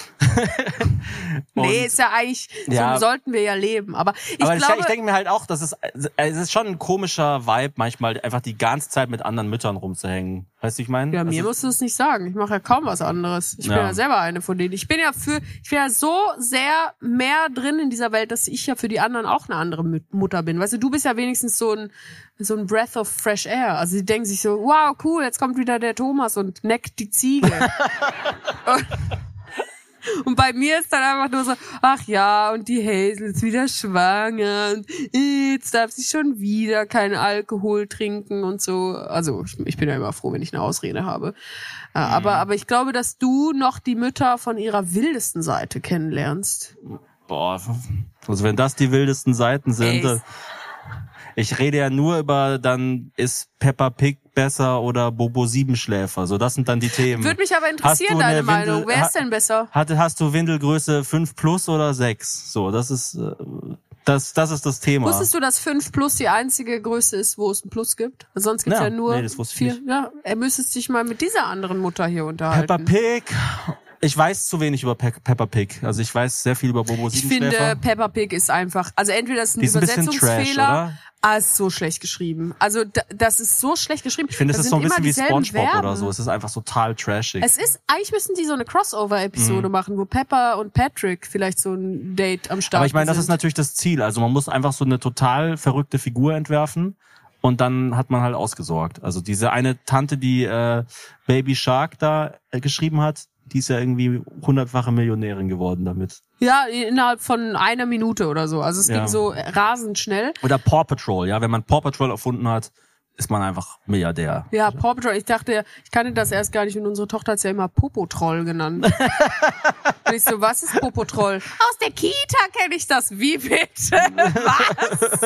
Nee, Und- ist ja eigentlich, Ja. so sollten wir ja leben. Aber ich Aber ich, glaube, ich denke mir halt auch, dass es, es ist schon ein komischer Vibe, manchmal einfach die ganze Zeit mit anderen Müttern rumzuhängen. Weißt du, ich meine? ja, mir musst du es nicht sagen. Ich mache ja kaum was anderes. Ich bin Ja. ja selber eine von denen. Ich bin ja für, ich bin ja so sehr mehr drin in dieser Welt, dass ich ja für die anderen auch eine andere Mü- Mutter bin. Weißt du, du bist ja wenigstens so ein, so ein Breath of fresh air. Also die denken sich so, wow, cool, jetzt kommt wieder der Thomas und neckt die Ziege. und, und bei mir ist dann einfach nur so, ach ja, und die Hazel ist wieder schwanger und jetzt darf sie schon wieder keinen Alkohol trinken und so. Also ich, ich bin ja immer froh, wenn ich eine Ausrede habe. Äh, aber, aber ich glaube, dass du noch die Mütter von ihrer wildesten Seite kennenlernst. Boah, also wenn das die wildesten Seiten sind. Ey. Ich rede ja nur über, dann ist Peppa Pig besser oder Bobo Siebenschläfer. So, das sind dann die Themen. Würde mich aber Hast interessieren, du deine eine Meinung. Windel- Wer ha- ist denn besser? Hat, hast du Windelgröße fünf plus oder sechs? So, das ist, äh, das, das ist das Thema. Wusstest du, dass fünf Plus die einzige Größe ist, wo es ein Plus gibt? Sonst gibt's ja, Ja, nur nee, das wusste ich vier. nicht. Ja, er müsstest dich mal mit dieser anderen Mutter hier unterhalten. Peppa Pig. Ich weiß zu wenig über Pe Peppa Pig. Also ich weiß sehr viel über Bobo Ich Siebenschläfer. finde, Peppa Pig ist einfach, also entweder ist ein Die ist ein bisschen Trash, Übersetzungsfehler, oder? ah, ist so schlecht geschrieben. Also da, das ist so schlecht geschrieben. Ich finde, es Das ist so ein sind bisschen immer wie dieselben SpongeBob Verben. oder so. Es ist einfach total trashig. Es ist, eigentlich müssten die so eine Crossover-Episode machen, wo Peppa und Patrick vielleicht so ein Date am Start Aber ich meine, das sind. ist natürlich das Ziel. Also man muss einfach so eine total verrückte Figur entwerfen und dann hat man halt ausgesorgt. Also diese eine Tante, die äh, Baby Shark da äh, geschrieben hat, die ist ja irgendwie hundertfache Millionärin geworden damit. Ja, innerhalb von einer Minute oder so. Also es Ja. ging so rasend schnell. Oder Paw Patrol, ja. Wenn man Paw Patrol erfunden hat, ist man einfach Milliardär. Ja, Paw Patrol. Ich dachte, ich kannte das erst gar nicht und unsere Tochter hat's ja immer Popotroll genannt. Und ich so, was ist Popotroll? Aus der Kita kenne ich das. Wie bitte? Was?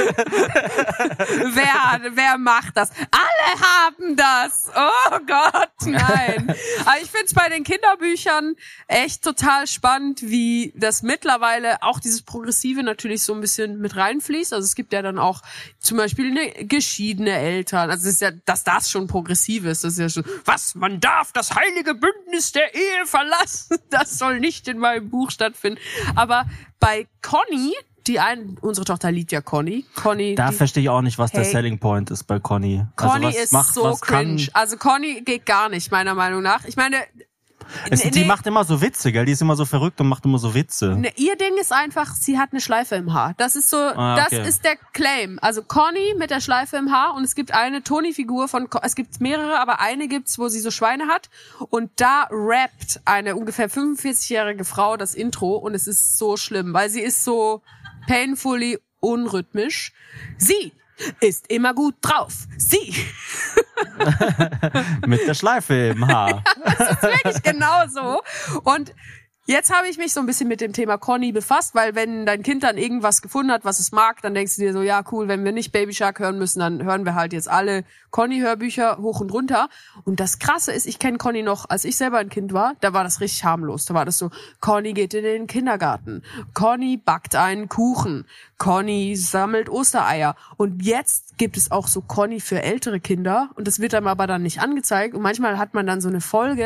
wer, wer macht das? Alle haben das. Oh Gott, nein. Aber ich find's bei den Kinderbüchern echt total spannend, wie das mittlerweile auch dieses Progressive natürlich so ein bisschen mit reinfließt. Also es gibt ja dann auch zum Beispiel eine geschiedene Eltern. Also es ist ja, dass das schon progressiv ist. Das ist ja schon, was, man darf das heilige Bündnis der Ehe verlassen. Das soll nicht in meinem Buch stattfinden. Aber bei Conny, die ein, unsere Tochter liebt ja Conny. Conny, Da die, verstehe ich auch nicht, was der Hey. Selling Point ist bei Conny. Conny also was ist macht, so was cringe. Kann, Also Conny geht gar nicht, meiner Meinung nach. Ich meine, es, nee, die nee. macht immer so Witze, gell? Die ist immer so verrückt und macht immer so Witze. Ne, ihr Ding ist einfach, sie hat eine Schleife im Haar. Das ist so, Ah, okay. das ist der Claim. Also Conny mit der Schleife im Haar und es gibt eine Toni-Figur von, Co- es gibt mehrere, aber eine gibt's, wo sie so Schweine hat und da rappt eine ungefähr fünfundvierzigjährige Frau das Intro und es ist so schlimm, weil sie ist so painfully unrhythmisch. Sie ist immer gut drauf. Sie. Mit der Schleife im Haar. Das ist wirklich genau so. Und jetzt habe ich mich so ein bisschen mit dem Thema Conny befasst, weil wenn dein Kind dann irgendwas gefunden hat, was es mag, dann denkst du dir so, ja cool, wenn wir nicht Baby Shark hören müssen, dann hören wir halt jetzt alle Conny-Hörbücher hoch und runter. Und das Krasse ist, ich kenne Conny noch, als ich selber ein Kind war, da war das richtig harmlos. Da war das so, Conny geht in den Kindergarten, Conny backt einen Kuchen, Conny sammelt Ostereier. Und jetzt gibt es auch so Conny für ältere Kinder und das wird einem aber dann nicht angezeigt. Und manchmal hat man dann so eine Folge,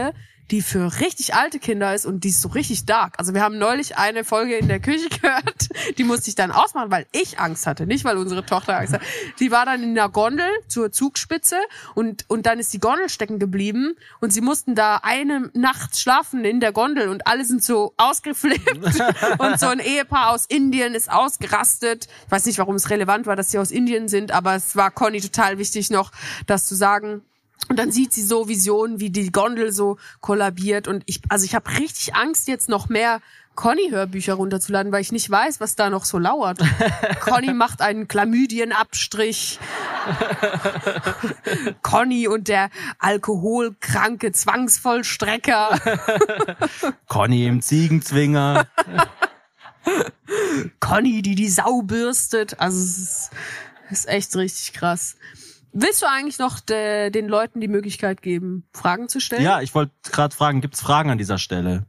die für richtig alte Kinder ist und die ist so richtig dark. Also wir haben neulich eine Folge in der Küche gehört, die musste ich dann ausmachen, weil ich Angst hatte, nicht weil unsere Tochter Angst hatte. Die war dann in der Gondel zur Zugspitze und und dann ist die Gondel stecken geblieben und sie mussten da eine Nacht schlafen in der Gondel und alle sind so ausgeflippt und so ein Ehepaar aus Indien ist ausgerastet. Ich weiß nicht, warum es relevant war, dass sie aus Indien sind, aber es war Conny total wichtig noch, das zu sagen. Und dann sieht sie so Visionen, wie die Gondel so kollabiert. Und ich, also ich habe richtig Angst, jetzt noch mehr Conny-Hörbücher runterzuladen, weil ich nicht weiß, was da noch so lauert. Conny macht einen Chlamydienabstrich. Conny und der alkoholkranke Zwangsvollstrecker. Conny im Ziegenzwinger. Conny, die die Sau bürstet. Also es ist, es ist echt richtig krass. Willst du eigentlich noch de, den Leuten die Möglichkeit geben, Fragen zu stellen? Ja, ich wollte gerade fragen, gibt's Fragen an dieser Stelle?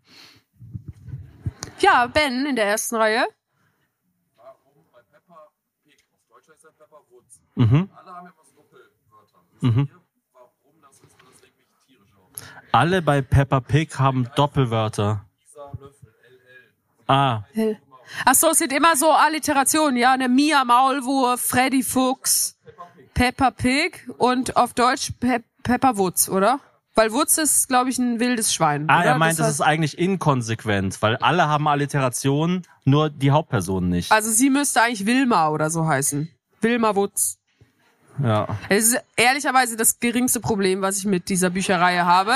Ja, Ben in der ersten Reihe. Warum bei Peppa Pig, auf Deutsch heißt er Peppa Woods. Mhm. Alle haben etwas Doppelwörter. Wisst Mhm. ihr, warum das ist? Und das regt mich tierisch auf. Alle bei Peppa Pig haben Doppelwörter. Lisa Löffel, L L. Ah, Ach so, es sind immer so Alliterationen, ja, eine Mia Maulwurf, Freddy Fuchs, Peppa Pig und auf Deutsch Pe Peppa Woods, oder? Weil Woods ist, glaube ich, ein wildes Schwein. ah oder? er meint, das das ist eigentlich inkonsequent, weil alle haben Alliterationen, nur die Hauptperson nicht. Also sie müsste eigentlich Wilma oder so heißen. Wilma Woods. Ja. Es ist ehrlicherweise das geringste Problem, was ich mit dieser Bücherreihe habe.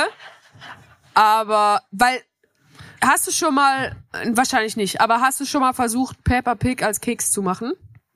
Aber, weil, hast du schon mal, wahrscheinlich nicht, aber hast du schon mal versucht, Peppa Pig als Keks zu machen?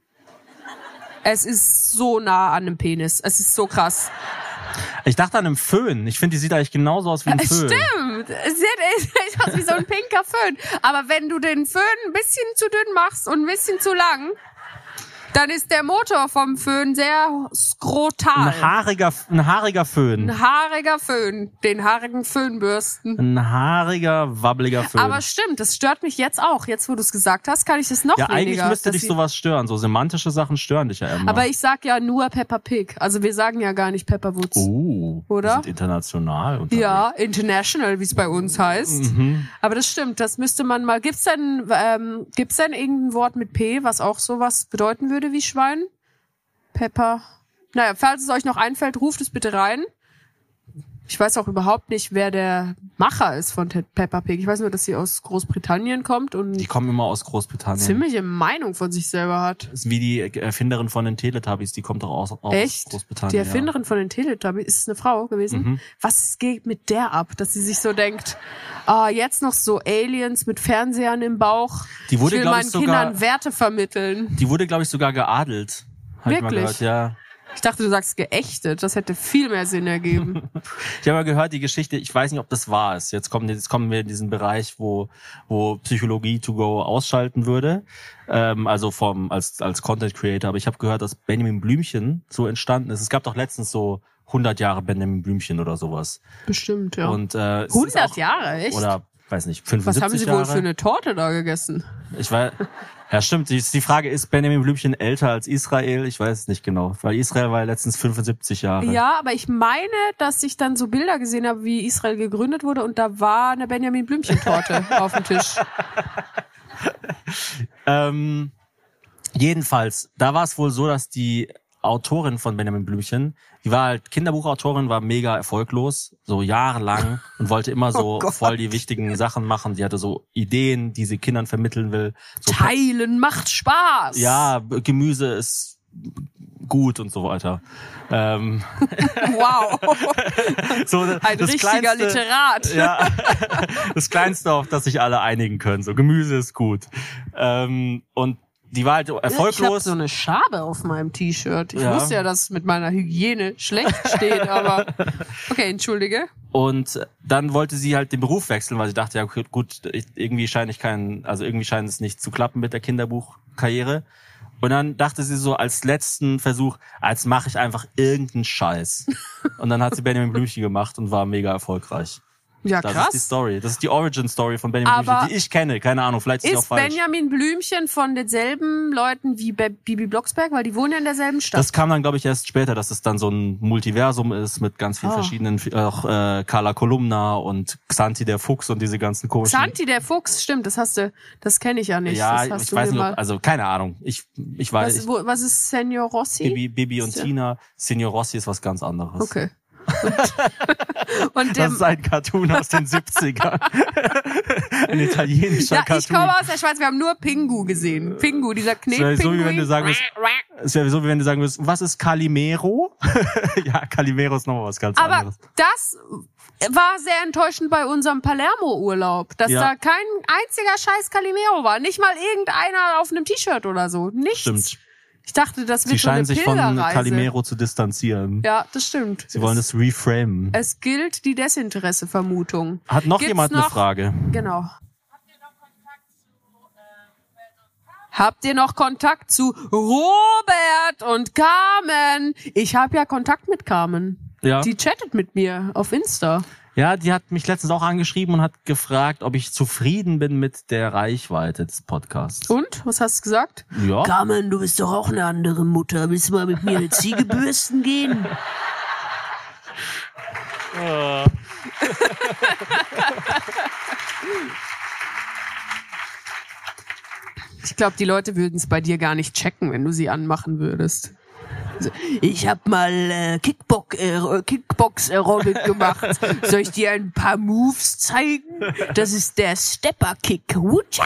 Es ist so nah an einem Penis. Es ist so krass. Ich dachte an einem Föhn. Ich finde, die sieht eigentlich genauso aus wie ein Föhn. Stimmt. Es sieht echt aus wie so ein pinker Föhn. Aber wenn du den Föhn ein bisschen zu dünn machst und ein bisschen zu lang, dann ist der Motor vom Föhn sehr skrotal. Ein haariger, ein haariger Föhn. Ein haariger Föhn. Den haarigen Föhnbürsten. Ein haariger, wabbeliger Föhn. Aber stimmt, das stört mich jetzt auch. Jetzt, wo du es gesagt hast, kann ich das noch ja, weniger. eigentlich müsste dass dich sie- sowas stören. So semantische Sachen stören dich ja immer. Aber ich sag ja nur Peppa Pig. Also wir sagen ja gar nicht Peppa Woods. uh, Oder? Wir sind international unterwegs. Ja, international, wie es bei uns heißt. Mhm. Aber das stimmt, das müsste man mal. Gibt's denn, ähm, gibt's denn irgendein Wort mit P, was auch sowas bedeuten würde wie Schwein? Pepper. Naja, falls es euch noch einfällt, ruft es bitte rein. Ich weiß auch überhaupt nicht, wer der Macher ist von Te- Peppa Pig. Ich weiß nur, dass sie aus Großbritannien kommt und Die kommen immer aus Großbritannien. ziemliche Meinung von sich selber hat. Das ist wie die Erfinderin von den Teletubbies, die kommt doch aus, aus Echt? Großbritannien. Die Erfinderin von den Teletubbies ist es eine Frau gewesen. Mhm. Was geht mit der ab, dass sie sich so denkt, ah, jetzt noch so Aliens mit Fernsehern im Bauch. Die wurde, ich will glaub ich, meinen sogar- Kindern Werte vermitteln. Ja. Die wurde, glaube ich, sogar geadelt. Hab ich mal Wirklich? gehört, ja. Ich dachte, du sagst geächtet. Das hätte viel mehr Sinn ergeben. Ich habe mal gehört, die Geschichte, ich weiß nicht, ob das wahr ist. Jetzt kommen, jetzt kommen wir in diesen Bereich, wo, wo Psychologie to go ausschalten würde. Ähm, also vom, als, als Content Creator. Aber ich habe gehört, dass Benjamin Blümchen so entstanden ist. Es gab doch letztens so hundert Jahre Benjamin Blümchen oder sowas. Bestimmt, ja. Und, äh, es ist hundert auch- Jahre, echt? Oder, weiß nicht, Was fünfundsiebzig haben sie Jahre. wohl für eine Torte da gegessen? Ich weiß, ja stimmt. Die, die Frage ist, Benjamin Blümchen älter als Israel? Ich weiß es nicht genau, weil Israel war ja letztens fünfundsiebzig Jahre. Ja, aber ich meine, dass ich dann so Bilder gesehen habe, wie Israel gegründet wurde und da war eine Benjamin Blümchen-Torte auf dem Tisch. Ähm, jedenfalls, da war es wohl so, dass die Autorin von Benjamin Blümchen, die war halt Kinderbuchautorin, war mega erfolglos, so jahrelang und wollte immer so Oh Gott. voll die wichtigen Sachen machen. Die hatte so Ideen, die sie Kindern vermitteln will. So Teilen macht Spaß. ja, Gemüse ist gut und so weiter. Ähm, Wow. so Ein das richtiger kleinste, Literat. Ja, das Kleinste, auf das sich alle einigen können. So Gemüse ist gut. Ähm, und die war halt Ich habe erfolglos. so eine Schabe auf meinem T-Shirt. Ich Ja. wusste ja, dass es mit meiner Hygiene schlecht steht, aber okay, entschuldige. Und dann wollte sie halt den Beruf wechseln, weil sie dachte, ja okay, gut, ich, irgendwie scheine ich keinen, also irgendwie scheint es nicht zu klappen mit der Kinderbuchkarriere. Und dann dachte sie so als letzten Versuch, als mache ich einfach irgendeinen Scheiß. Und dann hat sie Benjamin Blümchen gemacht und war mega erfolgreich. Ja, Das krass. ist die Story. Das ist die Origin-Story von Benjamin Aber Blümchen, die ich kenne. Keine Ahnung, vielleicht ist sie auch Ist falsch. Benjamin Blümchen von denselben Leuten wie Be- Bibi Blocksberg? Weil die wohnen ja in derselben Stadt. Das kam dann, glaube ich, erst später, dass es dann so ein Multiversum ist mit ganz vielen Oh. verschiedenen, auch äh, Carla Kolumna und Xanti der Fuchs und diese ganzen komischen... Santi, der Fuchs, stimmt, das hast du, das kenne ich ja nicht. Ja, das hast ich du weiß mir nicht, mal. ob, also keine Ahnung. Ich, ich weiß, was, ich, wo, was ist Senior Rossi? Bibi, Bibi und Ist ja- Tina, Signor Rossi ist was ganz anderes. Okay. Und, und Das dem, ist ein Cartoon aus den siebzigern. Ein italienischer ja, Cartoon. ich komme aus der Schweiz, wir haben nur Pingu gesehen. Pingu, dieser Das wäre so, wie wenn du Knetpinguin. sagen würdest, es wäre so, wie wenn du sagen würdest, was ist Calimero? Ja, Calimero ist nochmal was ganz Aber anderes. das war sehr enttäuschend bei unserem Palermo-Urlaub, dass Ja. da kein einziger scheiß Calimero war. Nicht mal irgendeiner auf einem T-Shirt oder so. Nichts. Stimmt. Ich dachte, das wird Sie so eine scheinen sich von Pilgerreise. Calimero zu distanzieren. Ja, das stimmt. Sie wollen es reframen. Es gilt die Desinteresse-Vermutung. Hat noch Gibt's jemand noch? eine Frage? Genau. Habt ihr noch Kontakt zu Robert und Carmen? Ich habe ja Kontakt mit Carmen. Ja. Die chattet mit mir auf Insta. Ja, die hat mich letztens auch angeschrieben und hat gefragt, ob ich zufrieden bin mit der Reichweite des Podcasts. Und? Was hast du gesagt? Ja. Carmen, du bist doch auch eine andere Mutter. Willst du mal mit mir eine Ziege bürsten gehen? Ich glaube, die Leute würden es bei dir gar nicht checken, wenn du sie anmachen würdest. Also, ich habe mal äh, Kickbox, äh, Kickbox-Aerobic gemacht. Soll ich dir ein paar Moves zeigen? Das ist der Stepper-Kick. Wutscha!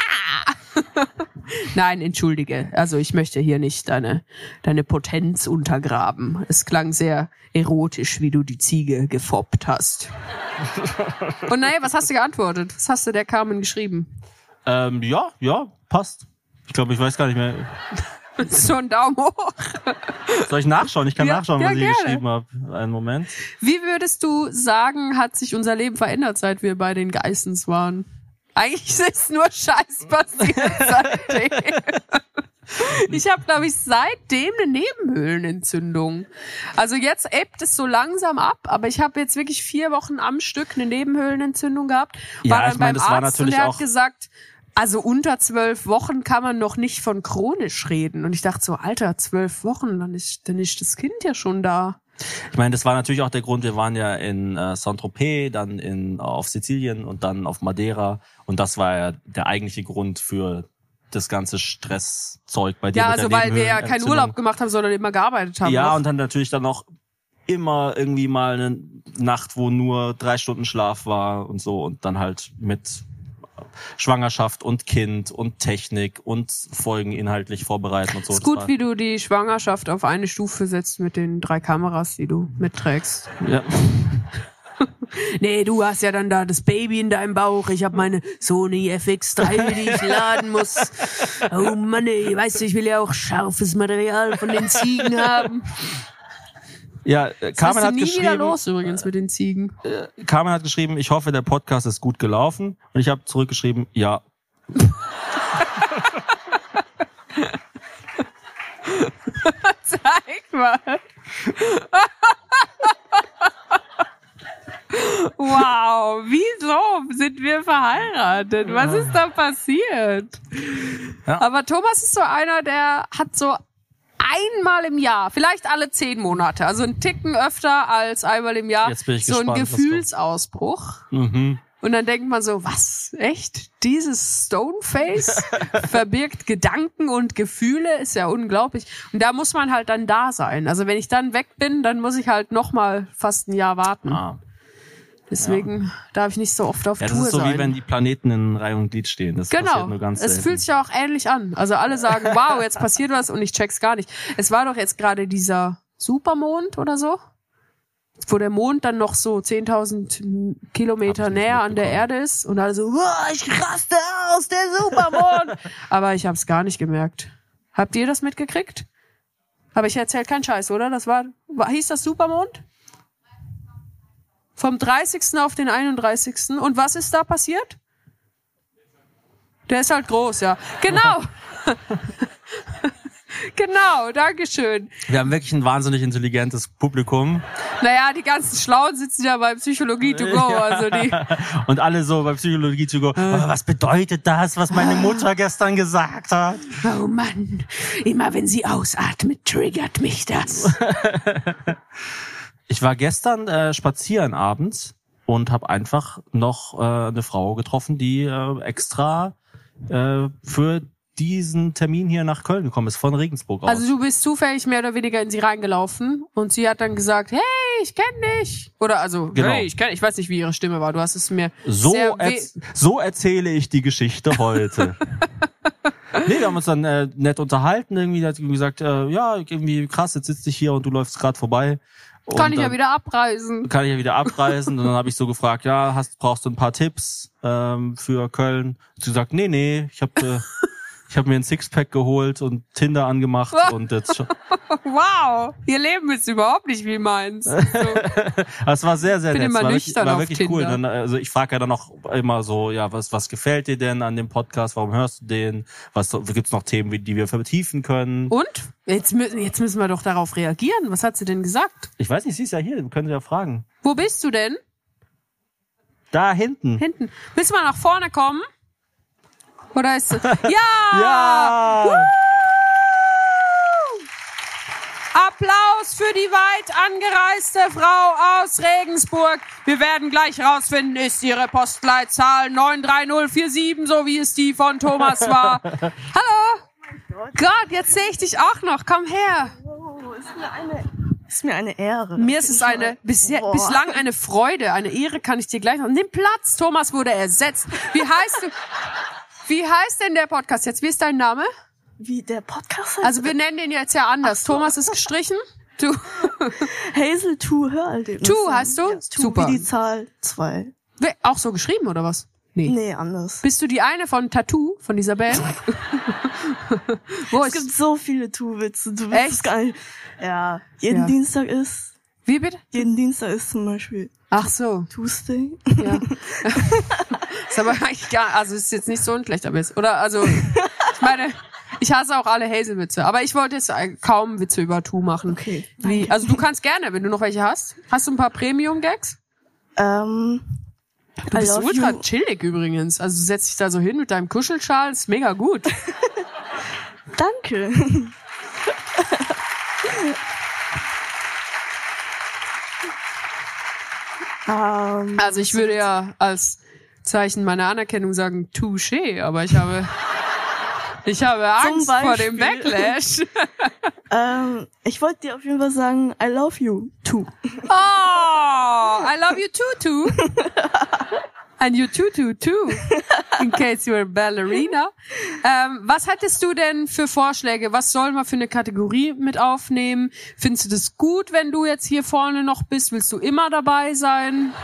Nein, entschuldige. Also ich möchte hier nicht deine, deine Potenz untergraben. Es klang sehr erotisch, wie du die Ziege gefoppt hast. Und naja, was hast du geantwortet? Was hast du der Carmen geschrieben? Ähm, ja, ja, passt. Ich glaube, ich weiß gar nicht mehr. So ein Daumen hoch. Soll ich nachschauen? Ich kann Ja, nachschauen, ja, was ich gerne. geschrieben habe. Einen Moment. Wie würdest du sagen, hat sich unser Leben verändert, seit wir bei den Geissens waren? Eigentlich ist nur Scheiß passiert seitdem. Ich habe, glaube ich, seitdem eine Nebenhöhlenentzündung. Also jetzt ebbt es so langsam ab, aber ich habe jetzt wirklich vier Wochen am Stück eine Nebenhöhlenentzündung gehabt. Ja, War dann ich mein, beim das war Arzt natürlich und der auch- hat gesagt, also unter zwölf Wochen kann man noch nicht von chronisch reden. Und ich dachte so, Alter, zwölf Wochen, dann ist, dann ist das Kind ja schon da. Ich meine, das war natürlich auch der Grund, wir waren ja in äh, Saint-Tropez, dann in auf Sizilien und dann auf Madeira. Und das war ja der eigentliche Grund für das ganze Stresszeug bei dir. Ja, mit also der weil wir ja keinen Nebenhöhlenentzündung. Urlaub gemacht haben, sondern immer gearbeitet haben. Ja, noch. und dann natürlich dann auch immer irgendwie mal eine Nacht, wo nur drei Stunden Schlaf war und so. Und dann halt mit Schwangerschaft und Kind und Technik und Folgen inhaltlich vorbereiten und so. ist Das gut, war- wie du die Schwangerschaft auf eine Stufe setzt mit den drei Kameras, die du mitträgst. Ja. Nee, du hast ja dann da das Baby in deinem Bauch. Ich habe meine Sony F X drei, die ich laden muss. Oh Mann, ey, weißt du, ich will ja auch scharfes Material von den Ziegen haben. Ja, äh, Das Carmen hast hat du nie wieder geschrieben, los übrigens mit den Ziegen. Carmen hat geschrieben, ich hoffe, der Podcast ist gut gelaufen. Und ich habe zurückgeschrieben, ja. Zeig mal. Wow, wieso sind wir verheiratet? Was ist da passiert? Ja. Aber Thomas ist so einer, der hat so einmal im Jahr, vielleicht alle zehn Monate, also einen Ticken öfter als einmal im Jahr, Jetzt bin ich so einen gespannt, was kommt. Gefühlsausbruch. Mhm. Und dann denkt man so, was? Echt? Dieses Stoneface verbirgt Gedanken und Gefühle? Ist ja unglaublich. Und da muss man halt dann da sein. Also wenn ich dann weg bin, dann muss ich halt noch mal fast ein Jahr warten. Ah. Deswegen darf ich nicht so oft auf Ja, das Tour ist so sein. wie wenn die Planeten in Reihe und Glied stehen. Das Genau. passiert nur ganz Es selten. fühlt sich auch ähnlich an. Also alle sagen, wow, jetzt passiert was und ich check's gar nicht. Es war doch jetzt gerade dieser Supermond oder so, wo der Mond dann noch so zehntausend Kilometer Hab ich nicht näher an der mitbekommen. Erde ist und alle so, wow, ich raste aus, der Supermond. Aber ich hab's gar nicht gemerkt. Habt ihr das mitgekriegt? Aber ich erzähl keinen Scheiß, oder? Das war, war hieß das Supermond? Vom dreißigsten auf den einunddreißigsten Und was ist da passiert? Der ist halt groß, ja. Genau. Genau, dankeschön. Wir haben wirklich ein wahnsinnig intelligentes Publikum. Naja, die ganzen Schlauen sitzen ja bei Psychologie to go. Also die. Und alle so bei Psychologie to go. Oh, was bedeutet das, was meine Mutter gestern gesagt hat? Oh Mann, immer wenn sie ausatmet, triggert mich das. Ich war gestern äh, spazieren abends und habe einfach noch äh, eine Frau getroffen, die äh, extra äh, für diesen Termin hier nach Köln gekommen ist, von Regensburg aus. Also du bist zufällig mehr oder weniger in sie reingelaufen und sie hat dann gesagt, hey, ich kenn dich. Oder also, Genau. hey, ich kenn, ich weiß nicht, wie ihre Stimme war. Du hast es mir So, sehr erz- so erzähle ich die Geschichte heute. Nee, wir haben uns dann äh, nett unterhalten. Irgendwie hat sie gesagt, äh, ja, irgendwie krass, jetzt sitze ich hier und du läufst gerade vorbei. Und kann ich ja dann wieder abreisen. Kann ich ja wieder abreisen. Und dann habe ich so gefragt, ja, hast brauchst du ein paar Tipps ähm, für Köln? Und sie gesagt, nee, nee, ich habe äh, ich habe mir ein Sixpack geholt und Tinder angemacht und jetzt schon. Wow, ihr Leben ist überhaupt nicht wie meins. So. Das war sehr, sehr Bin nett. immer War wirklich, nüchtern war auf wirklich cool. Tinder. Dann, also ich frage ja dann auch immer so, ja, was was gefällt dir denn an dem Podcast? Warum hörst du den? Was gibt's noch Themen, die wir vertiefen können? Und? Jetzt, mü- jetzt müssen wir doch darauf reagieren. Was hat sie denn gesagt? Ich weiß nicht, sie ist ja hier, wir können sie ja fragen. Wo bist du denn? Da hinten. Hinten. Willst du mal nach vorne kommen? Oder ist es... Ja! Ja! Woo! Applaus für die weit angereiste Frau aus Regensburg. Wir werden gleich rausfinden, ist ihre Postleitzahl neun drei null vier sieben, so wie es die von Thomas war. Hallo! Gott, jetzt sehe ich dich auch noch. Komm her. Oh, ist mir eine, ist mir eine Ehre. Mir ist es eine bisher, Boah. bislang eine Freude, eine Ehre kann ich dir gleich noch. Nimm Platz, Thomas wurde ersetzt. Wie heißt du? Wie heißt denn der Podcast jetzt? Wie ist dein Name? Wie der Podcast heißt? Also wir nennen den jetzt ja anders. so. Thomas ist gestrichen. Du. Hazel Tu Hörerlebnis. Tu heißt du? Ja, tu Super. Wie die Zahl zwei. Wer- Auch so geschrieben oder was? Nee. Nee, anders. Bist du die eine von Tattoo, von dieser Band? Wo Es gibt ist? so viele Tu-Witze. Du Echt? willst es gar nicht. Ja. Jeden Ja. Dienstag ist, Wie bitte? jeden Dienstag ist zum Beispiel Ach so. Tuesday. Ja. Ist aber eigentlich gar, also ist jetzt nicht so ein schlechter Witz. Oder, also, ich meine, ich hasse auch alle Hazel-Witze. Aber ich wollte jetzt kaum Witze über Tu machen. Okay. Wie, also du kannst gerne, wenn du noch welche hast. Hast du ein paar Premium-Gags? Ähm, Du I bist love ultra you. chillig übrigens. Also du setzt dich da so hin mit deinem Kuschelschal, ist mega gut. Danke. ähm, Also ich würde ja als Zeichen meiner Anerkennung sagen, touché, aber ich habe, ich habe Angst vor dem Beispiel. Backlash. ähm, ich wollte dir auf jeden Fall sagen, I love you too. Oh, I love you too, too. And you too, too, too. In case you're a ballerina. Ähm, was hattest du denn für Vorschläge? Was soll man für eine Kategorie mit aufnehmen? Findest du das gut, wenn du jetzt hier vorne noch bist? Willst du immer dabei sein?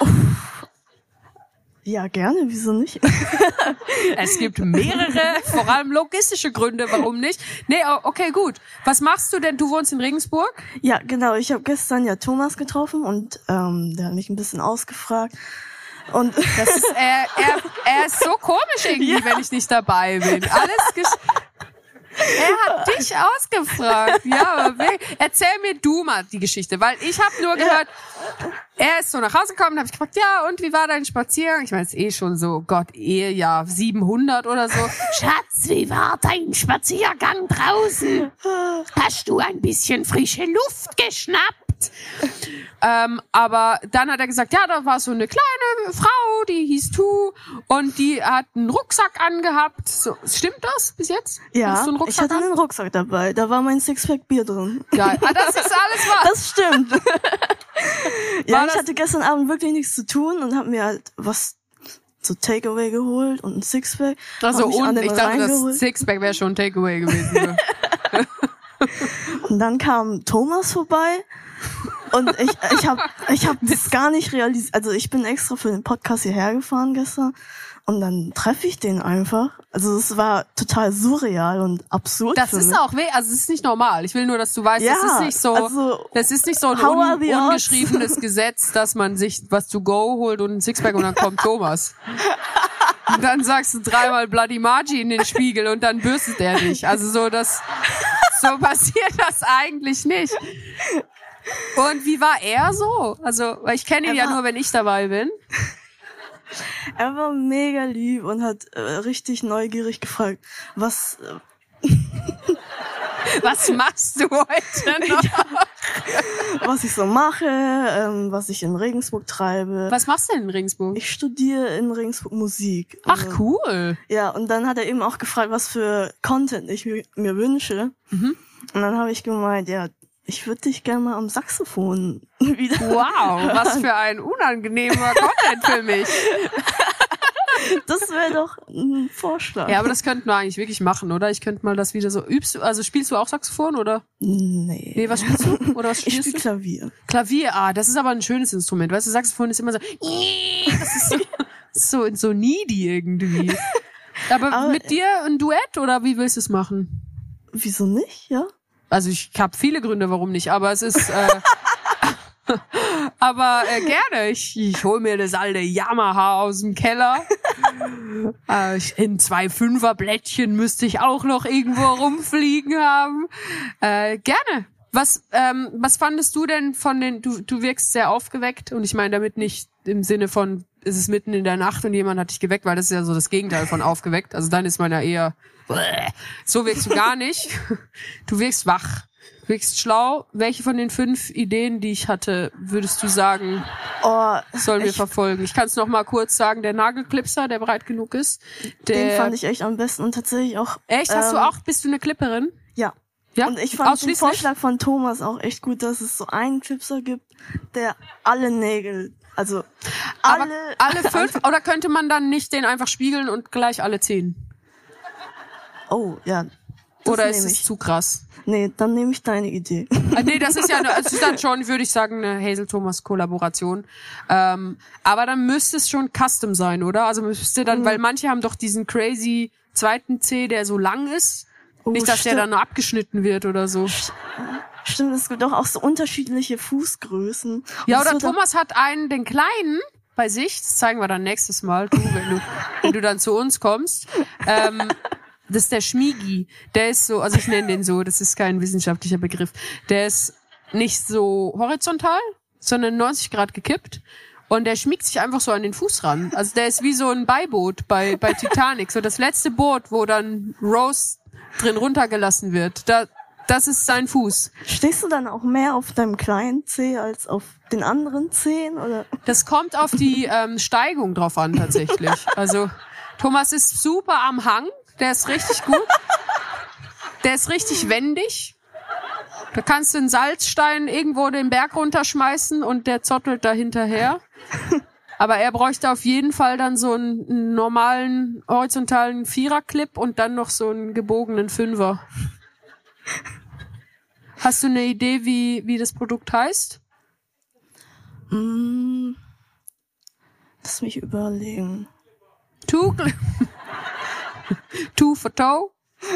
Ja, gerne, wieso nicht? Es gibt mehrere, vor allem logistische Gründe, warum nicht. Nee, o- okay, gut. Was machst du denn? Du wohnst in Regensburg? Ja, genau. Ich habe gestern ja Thomas getroffen und ähm, der hat mich ein bisschen ausgefragt. Und Das ist, er, er, er ist so komisch irgendwie, wenn ich nicht dabei bin. Alles gesch- Er hat dich ausgefragt. Ja, aber we- erzähl mir du mal die Geschichte, weil ich habe nur gehört, er ist so nach Hause gekommen, habe ich gefragt, ja, und wie war dein Spaziergang? Ich meine, es ist eh schon so, Gott, Ehejahr siebenhundert oder so. Schatz, wie war dein Spaziergang draußen? Hast du ein bisschen frische Luft geschnappt? Ähm, aber dann hat er gesagt, ja, da war so eine kleine Frau, die hieß Tu und die hat einen Rucksack angehabt. So, stimmt das bis jetzt? ja, Hast du einen ich Rucksack hatte an? einen Rucksack dabei. Da war mein Sixpack Bier drin. Geil. Ah, das ist alles was. Das stimmt. ja, War ich das- hatte gestern Abend wirklich nichts zu tun und habe mir halt was so Takeaway geholt und ein Sixpack. Also Hab mich an und den ich dachte, das reingeholt. Sixpack wäre schon ein Takeaway gewesen. Und dann kam Thomas vorbei und ich ich habe ich hab das gar nicht realisiert. Also ich bin extra für den Podcast hierher gefahren gestern und dann treffe ich den einfach. Also es war total surreal und absurd Das für ist mich. auch weh, also es ist nicht normal. Ich will nur, dass du weißt, Ja, das ist nicht so, also, das ist nicht so ein how are un, the odds? ungeschriebenes Gesetz, dass man sich was to go holt und ein Sixpack und dann kommt Thomas. Und dann sagst du dreimal Bloody Margie in den Spiegel und dann bürstet er dich. Also so das, so passiert das eigentlich nicht. Und wie war er so? Also, weil ich kenne ihn Er ja war- nur, wenn ich dabei bin. Er war mega lieb und hat äh, richtig neugierig gefragt, was, äh, Was machst du heute noch? was ich so mache, ähm, was ich in Regensburg treibe. Was machst du denn in Regensburg? Ich studiere in Regensburg Musik. Ach, Also, cool. Ja, und dann hat er eben auch gefragt, was für Content ich mir, mir wünsche. Mhm. Und dann habe ich gemeint, ja, ich würde dich gerne mal am Saxophon wieder. Wow, was für ein unangenehmer Content für mich. Das wäre doch ein Vorschlag. Ja, aber das könnten wir eigentlich wirklich machen, oder? Ich könnte mal das wieder so. Übst du, also spielst du auch Saxophon, oder? Nee. Nee, was spielst du? Oder was Ich spielst spiele du? Klavier. Klavier, ah, das ist aber ein schönes Instrument. Weißt du, Saxophon ist immer so, das ist so, so, so needy irgendwie. Aber, Aber- mit dir ein Duett, oder wie willst du es machen? Wieso nicht, ja? Also ich habe viele Gründe, warum nicht, aber es ist, äh, aber äh, gerne. Ich, ich hol mir das alte Yamaha aus dem Keller. äh, ich- in zwei Fünferblättchen müsste ich auch noch irgendwo rumfliegen haben. Äh, gerne. Was, ähm, was fandest du denn von den, du, du wirkst sehr aufgeweckt und ich meine damit nicht im Sinne von, ist es mitten in der Nacht und jemand hat dich geweckt, weil das ist ja so das Gegenteil von aufgeweckt. Also dann ist man ja eher, so wirkst du gar nicht. Du wirkst wach, du wirkst schlau. Welche von den fünf Ideen, die ich hatte, würdest du sagen, Oh, sollen wir ich, verfolgen? Ich kann es noch mal kurz sagen, der Nagelklipser, der breit genug ist. Der, den fand ich echt am besten und tatsächlich auch. echt, hast ähm, du auch, bist du eine Clipperin? Ja. Ja? Und ich fand den Ausschließlich? Vorschlag von Thomas auch echt gut, dass es so einen Clipser gibt, der alle Nägel, also alle, Aber alle fünf? Oder könnte man dann nicht den einfach spiegeln und gleich alle ziehen? Oh, ja. Das Oder ist nehm es ich. zu krass? Nee, dann nehme ich deine Idee. Ah, nee, das ist ja, eine, es ist dann schon, würde ich sagen, eine Hazel-Thomas-Kollaboration. Ähm, aber dann müsste es schon Custom sein, oder? Also müsste dann, Mhm. weil manche haben doch diesen crazy zweiten C, der so lang ist. Oh, Nicht, dass der stimmt. dann nur abgeschnitten wird oder so. Stimmt, es gibt doch auch so unterschiedliche Fußgrößen. Und Ja, es oder wird dann- Thomas hat einen, den kleinen, bei sich, das zeigen wir dann nächstes Mal, du, wenn du, wenn du dann zu uns kommst. Ähm, das ist der Schmiegi. Der ist so, also ich nenne den so, das ist kein wissenschaftlicher Begriff. Der ist nicht so horizontal, sondern neunzig Grad gekippt. Und der schmiegt sich einfach so an den Fuß ran. Also der ist wie so ein Beiboot bei, bei Titanic. So das letzte Boot, wo dann Rose drin runtergelassen wird. Da, das ist sein Fuß. Stehst du dann auch mehr auf deinem kleinen Zeh als auf den anderen Zehen, oder? Das kommt auf die ähm, Steigung drauf an, tatsächlich. Also, Thomas ist super am Hang. Der ist richtig gut. Der ist richtig wendig. Da kannst du einen Salzstein irgendwo den Berg runterschmeißen und der zottelt da hinterher. Aber er bräuchte auf jeden Fall dann so einen, einen normalen horizontalen Viererclip und dann noch so einen gebogenen Fünfer. Hast du eine Idee, wie, wie das Produkt heißt? Mm, lass mich überlegen. Two, Cl- Two for Toe.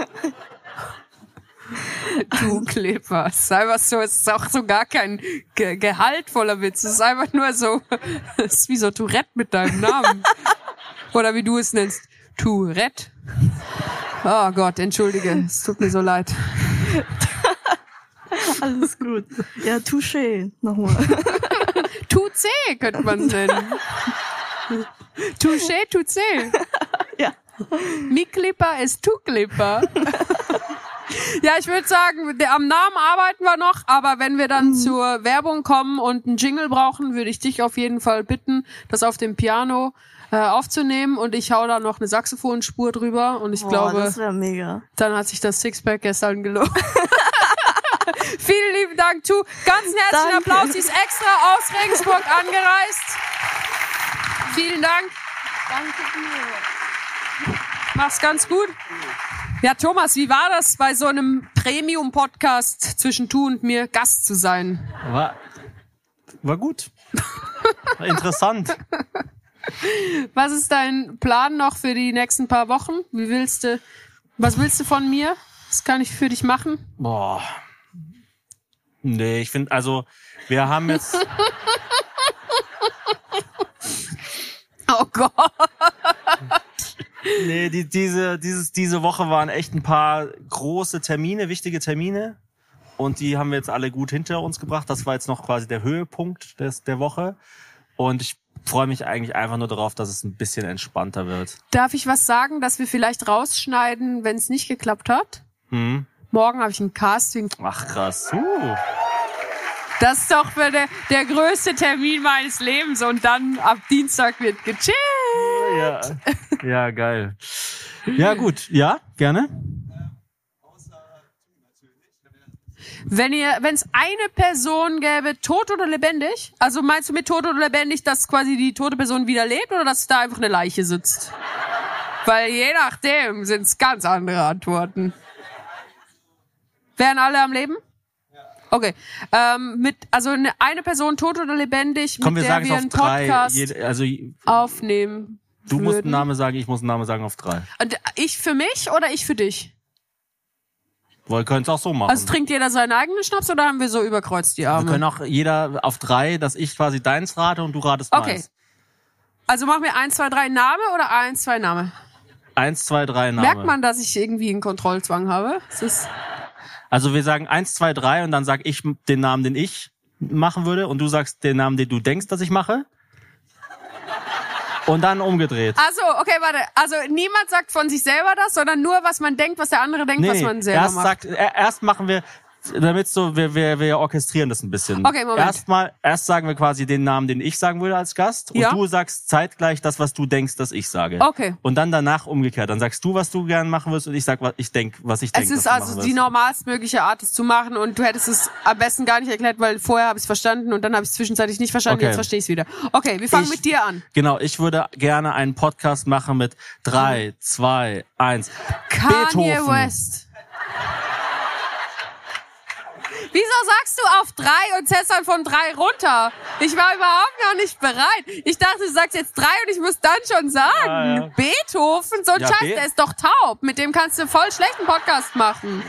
Two Clippers. Sei was so, es ist auch so gar kein ge gehaltvoller Witz. Es ist einfach nur so, es ist wie so Tourette mit deinem Namen. Oder wie du es nennst. Tourette. Oh Gott, entschuldige. Es tut mir so leid. Alles gut. Ja, touché. Nochmal. Touché könnte man es nennen. Touché, touché. Ja. Mi Clipper ist Tu Clipper. Ja, ich würde sagen, der, am Namen arbeiten wir noch, aber wenn wir dann mhm. zur Werbung kommen und einen Jingle brauchen, würde ich dich auf jeden Fall bitten, das auf dem Piano äh, aufzunehmen und ich hau da noch eine Saxophonspur drüber und ich Boah, glaube, das wäre mega. dann hat sich das Sixpack gestern gelohnt. Vielen lieben Dank, Tu. Ganz herzlichen Danke. Applaus. Sie ist extra aus Regensburg angereist. Vielen Dank. Danke dir. Mach's ganz gut. Ja, Thomas, wie war das, bei so einem Premium-Podcast zwischen Tu und mir Gast zu sein? War, war gut. War interessant. Was ist dein Plan noch für die nächsten paar Wochen? Wie willst du, was willst du von mir? Was kann ich für dich machen? Boah. Nee, ich finde, also, wir haben jetzt... Oh Gott. Nee, die, diese, dieses, diese Woche waren echt ein paar große Termine, wichtige Termine. und die haben wir jetzt alle gut hinter uns gebracht. Das war jetzt noch quasi der Höhepunkt des, der Woche. Und ich freue mich eigentlich einfach nur darauf, dass es ein bisschen entspannter wird. Darf ich was sagen, dass wir vielleicht rausschneiden, wenn es nicht geklappt hat? Hm? Morgen habe ich ein Casting. Ach krass. Uh. Das ist doch für der, der größte Termin meines Lebens. Und dann ab Dienstag wird gechillt. Ja, ja, geil. Ja, gut. Ja, gerne. Wenn ihr, wenn es eine Person gäbe, tot oder lebendig? Also meinst du mit tot oder lebendig, dass quasi die tote Person wieder lebt oder dass da einfach eine Leiche sitzt? Weil je nachdem sind es ganz andere Antworten. Wären alle am Leben? Okay. Ähm, mit, also eine, eine Person tot oder lebendig, Komm, mit wir der sagen wir es einen auf drei. Podcast Jede, also aufnehmen du würden. musst einen Namen sagen, ich muss einen Namen sagen auf drei. Und ich für mich oder ich für dich? Wir können es auch so machen. Also trinkt jeder seinen eigenen Schnaps oder haben wir so überkreuzt die wir Arme? können auch jeder auf drei, dass ich quasi deins rate und du ratest Okay. meins. Also machen wir eins, zwei, drei Name oder eins, zwei Name? Eins, zwei, drei Name. Merkt man, dass ich irgendwie einen Kontrollzwang habe? Es ist Also wir sagen eins, zwei, drei und dann sag ich den Namen, den ich machen würde und du sagst den Namen, den du denkst, dass ich mache. Und dann umgedreht. also, okay, warte. Also niemand sagt von sich selber das, sondern nur, was man denkt, was der andere denkt, was man selber erst macht. sagt, er- erst machen wir, damit so, wir, wir, wir orchestrieren das ein bisschen. Okay, Moment. Erstmal, erst sagen wir quasi den Namen, den ich sagen würde als Gast und Ja. du sagst zeitgleich das, was du denkst, dass ich sage. Okay. Und dann danach umgekehrt. Dann sagst du, was du gern machen wirst und ich sag, was ich denk, was ich denke. Es ist also die normalstmögliche Art, es zu machen und du hättest es am besten gar nicht erklärt, weil vorher habe ich es verstanden und dann habe ich es zwischenzeitlich nicht verstanden, Okay. jetzt verstehe ich es wieder. Okay, wir fangen Ich- mit dir an. Genau, ich würde gerne einen Podcast machen mit drei, zwei, eins. Kanye Beethoven. West. Wieso sagst du auf drei und zählst dann von drei runter? Ich war überhaupt noch nicht bereit. Ich dachte, du sagst jetzt drei und ich muss dann schon sagen. Ah, ja. Beethoven, so ein Ja, Scheiß, Be- der ist doch taub. Mit dem kannst du voll schlechten Podcast machen.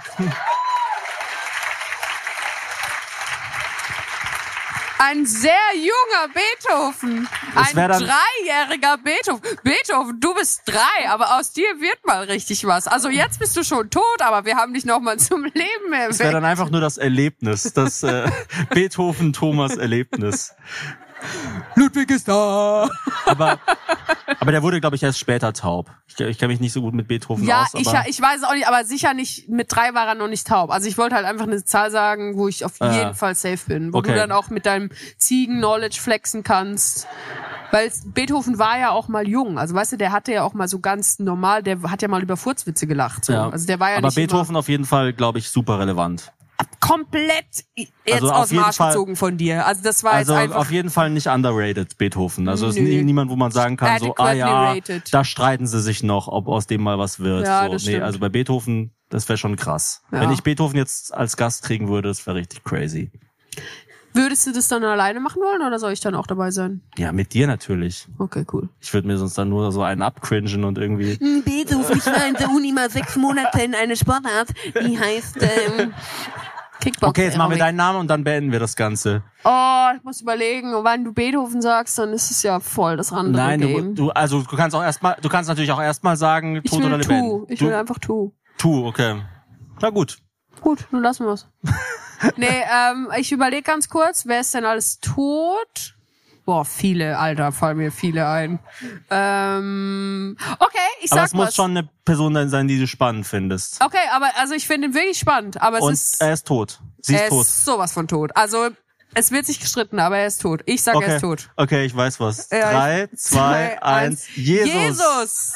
Ein sehr junger Beethoven. Das Ein wär dann- dreijähriger Beethoven. Beethoven, du bist drei, aber aus dir wird mal richtig was. Also jetzt bist du schon tot, aber wir haben dich noch mal zum Leben Das wäre erweckt. dann einfach nur das Erlebnis, das äh, Beethoven-Thomas-Erlebnis. Ludwig ist da. Aber, aber der wurde, glaube ich, erst später taub. Ich, ich kenne mich nicht so gut mit Beethoven Ja, aus. ich, Aber ich weiß es auch nicht, aber sicher nicht, mit drei war er noch nicht taub. Also ich wollte halt einfach eine Zahl sagen, wo ich auf Ah. jeden Fall safe bin. Wo Okay. du dann auch mit deinem Ziegen-Knowledge flexen kannst. Weil Beethoven war ja auch mal jung. Also weißt du, der hatte ja auch mal so ganz normal, der hat ja mal über Furzwitze gelacht. So. ja. Also der war ja aber nicht Beethoven auf jeden Fall, glaube ich, super relevant. immer komplett jetzt Also auf aus dem jeden Arsch Fall- gezogen von dir. Also das war Also jetzt einfach... auf jeden Fall nicht underrated, Beethoven. Also es ist Nö. nie, niemand, wo man sagen kann, so, ah Adequately ja, rated. da streiten sie sich noch, ob aus dem mal was wird. Ja, so, das nee, stimmt. also bei Beethoven, das wäre schon krass. Ja. Wenn ich Beethoven jetzt als Gast kriegen würde, das wäre richtig crazy. Würdest du das dann alleine machen wollen oder soll ich dann auch dabei sein? Ja, mit dir natürlich. Okay, cool. Ich würde mir sonst dann nur so einen abcringen und irgendwie. Beethoven, ich war in der Uni mal sechs Monate in eine Sportart, die heißt ähm, Kickbox. Okay, jetzt machen wir deinen Namen und dann beenden wir das Ganze. Oh, ich muss überlegen, wenn du Beethoven sagst, dann ist es ja voll das andere Nein, du, Game. du, also du kannst auch erstmal, du kannst natürlich auch erstmal sagen, ich tot will oder Tu. lebendig. Ich du, will einfach Tu. tu, okay. Na gut. Gut, nun lassen wir's. Nee, ähm, ich überlege ganz kurz, wer ist denn alles tot? Boah, viele, Alter, fallen mir viele ein. Ähm, okay, ich Aber sag es muss was. schon eine Person sein, die du spannend findest. Okay, aber also ich finde ihn wirklich spannend, aber es Und ist er ist tot. Sie er ist tot. ist sowas von tot. Also es wird sich gestritten, aber er ist tot. Ich sag, Okay. er ist tot. Okay, ich weiß was. Ja, Drei, ich- zwei, eins. Jesus. Jesus.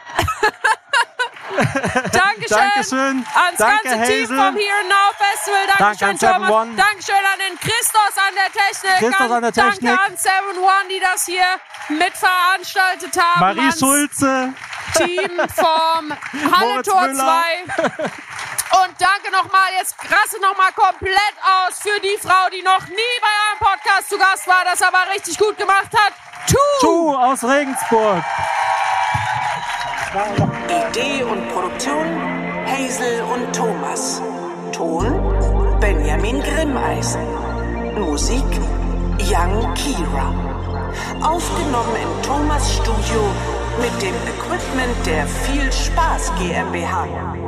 Dankeschön. Dankeschön. Ans Danke, ganze Team Hazel. vom Here and Now Festival. Danke Dankeschön, an Seven Thomas. One. Dankeschön an den Christos an der Technik. Christos an der Technik. Danke an Seven One, die das hier mitveranstaltet haben. Marie ans Schulze. Team vom Halle Moritz Tor Müller. zwei. Und danke nochmal, jetzt raste nochmal komplett aus für die Frau, die noch nie bei einem Podcast zu Gast war, das aber richtig gut gemacht hat. Tu! Tu aus Regensburg. Idee und Produktion Hazel und Thomas. Ton Benjamin Grimmeisen. Musik Young Kira. Aufgenommen im Thomas Studio mit dem Equipment der Viel Spaß GmbH.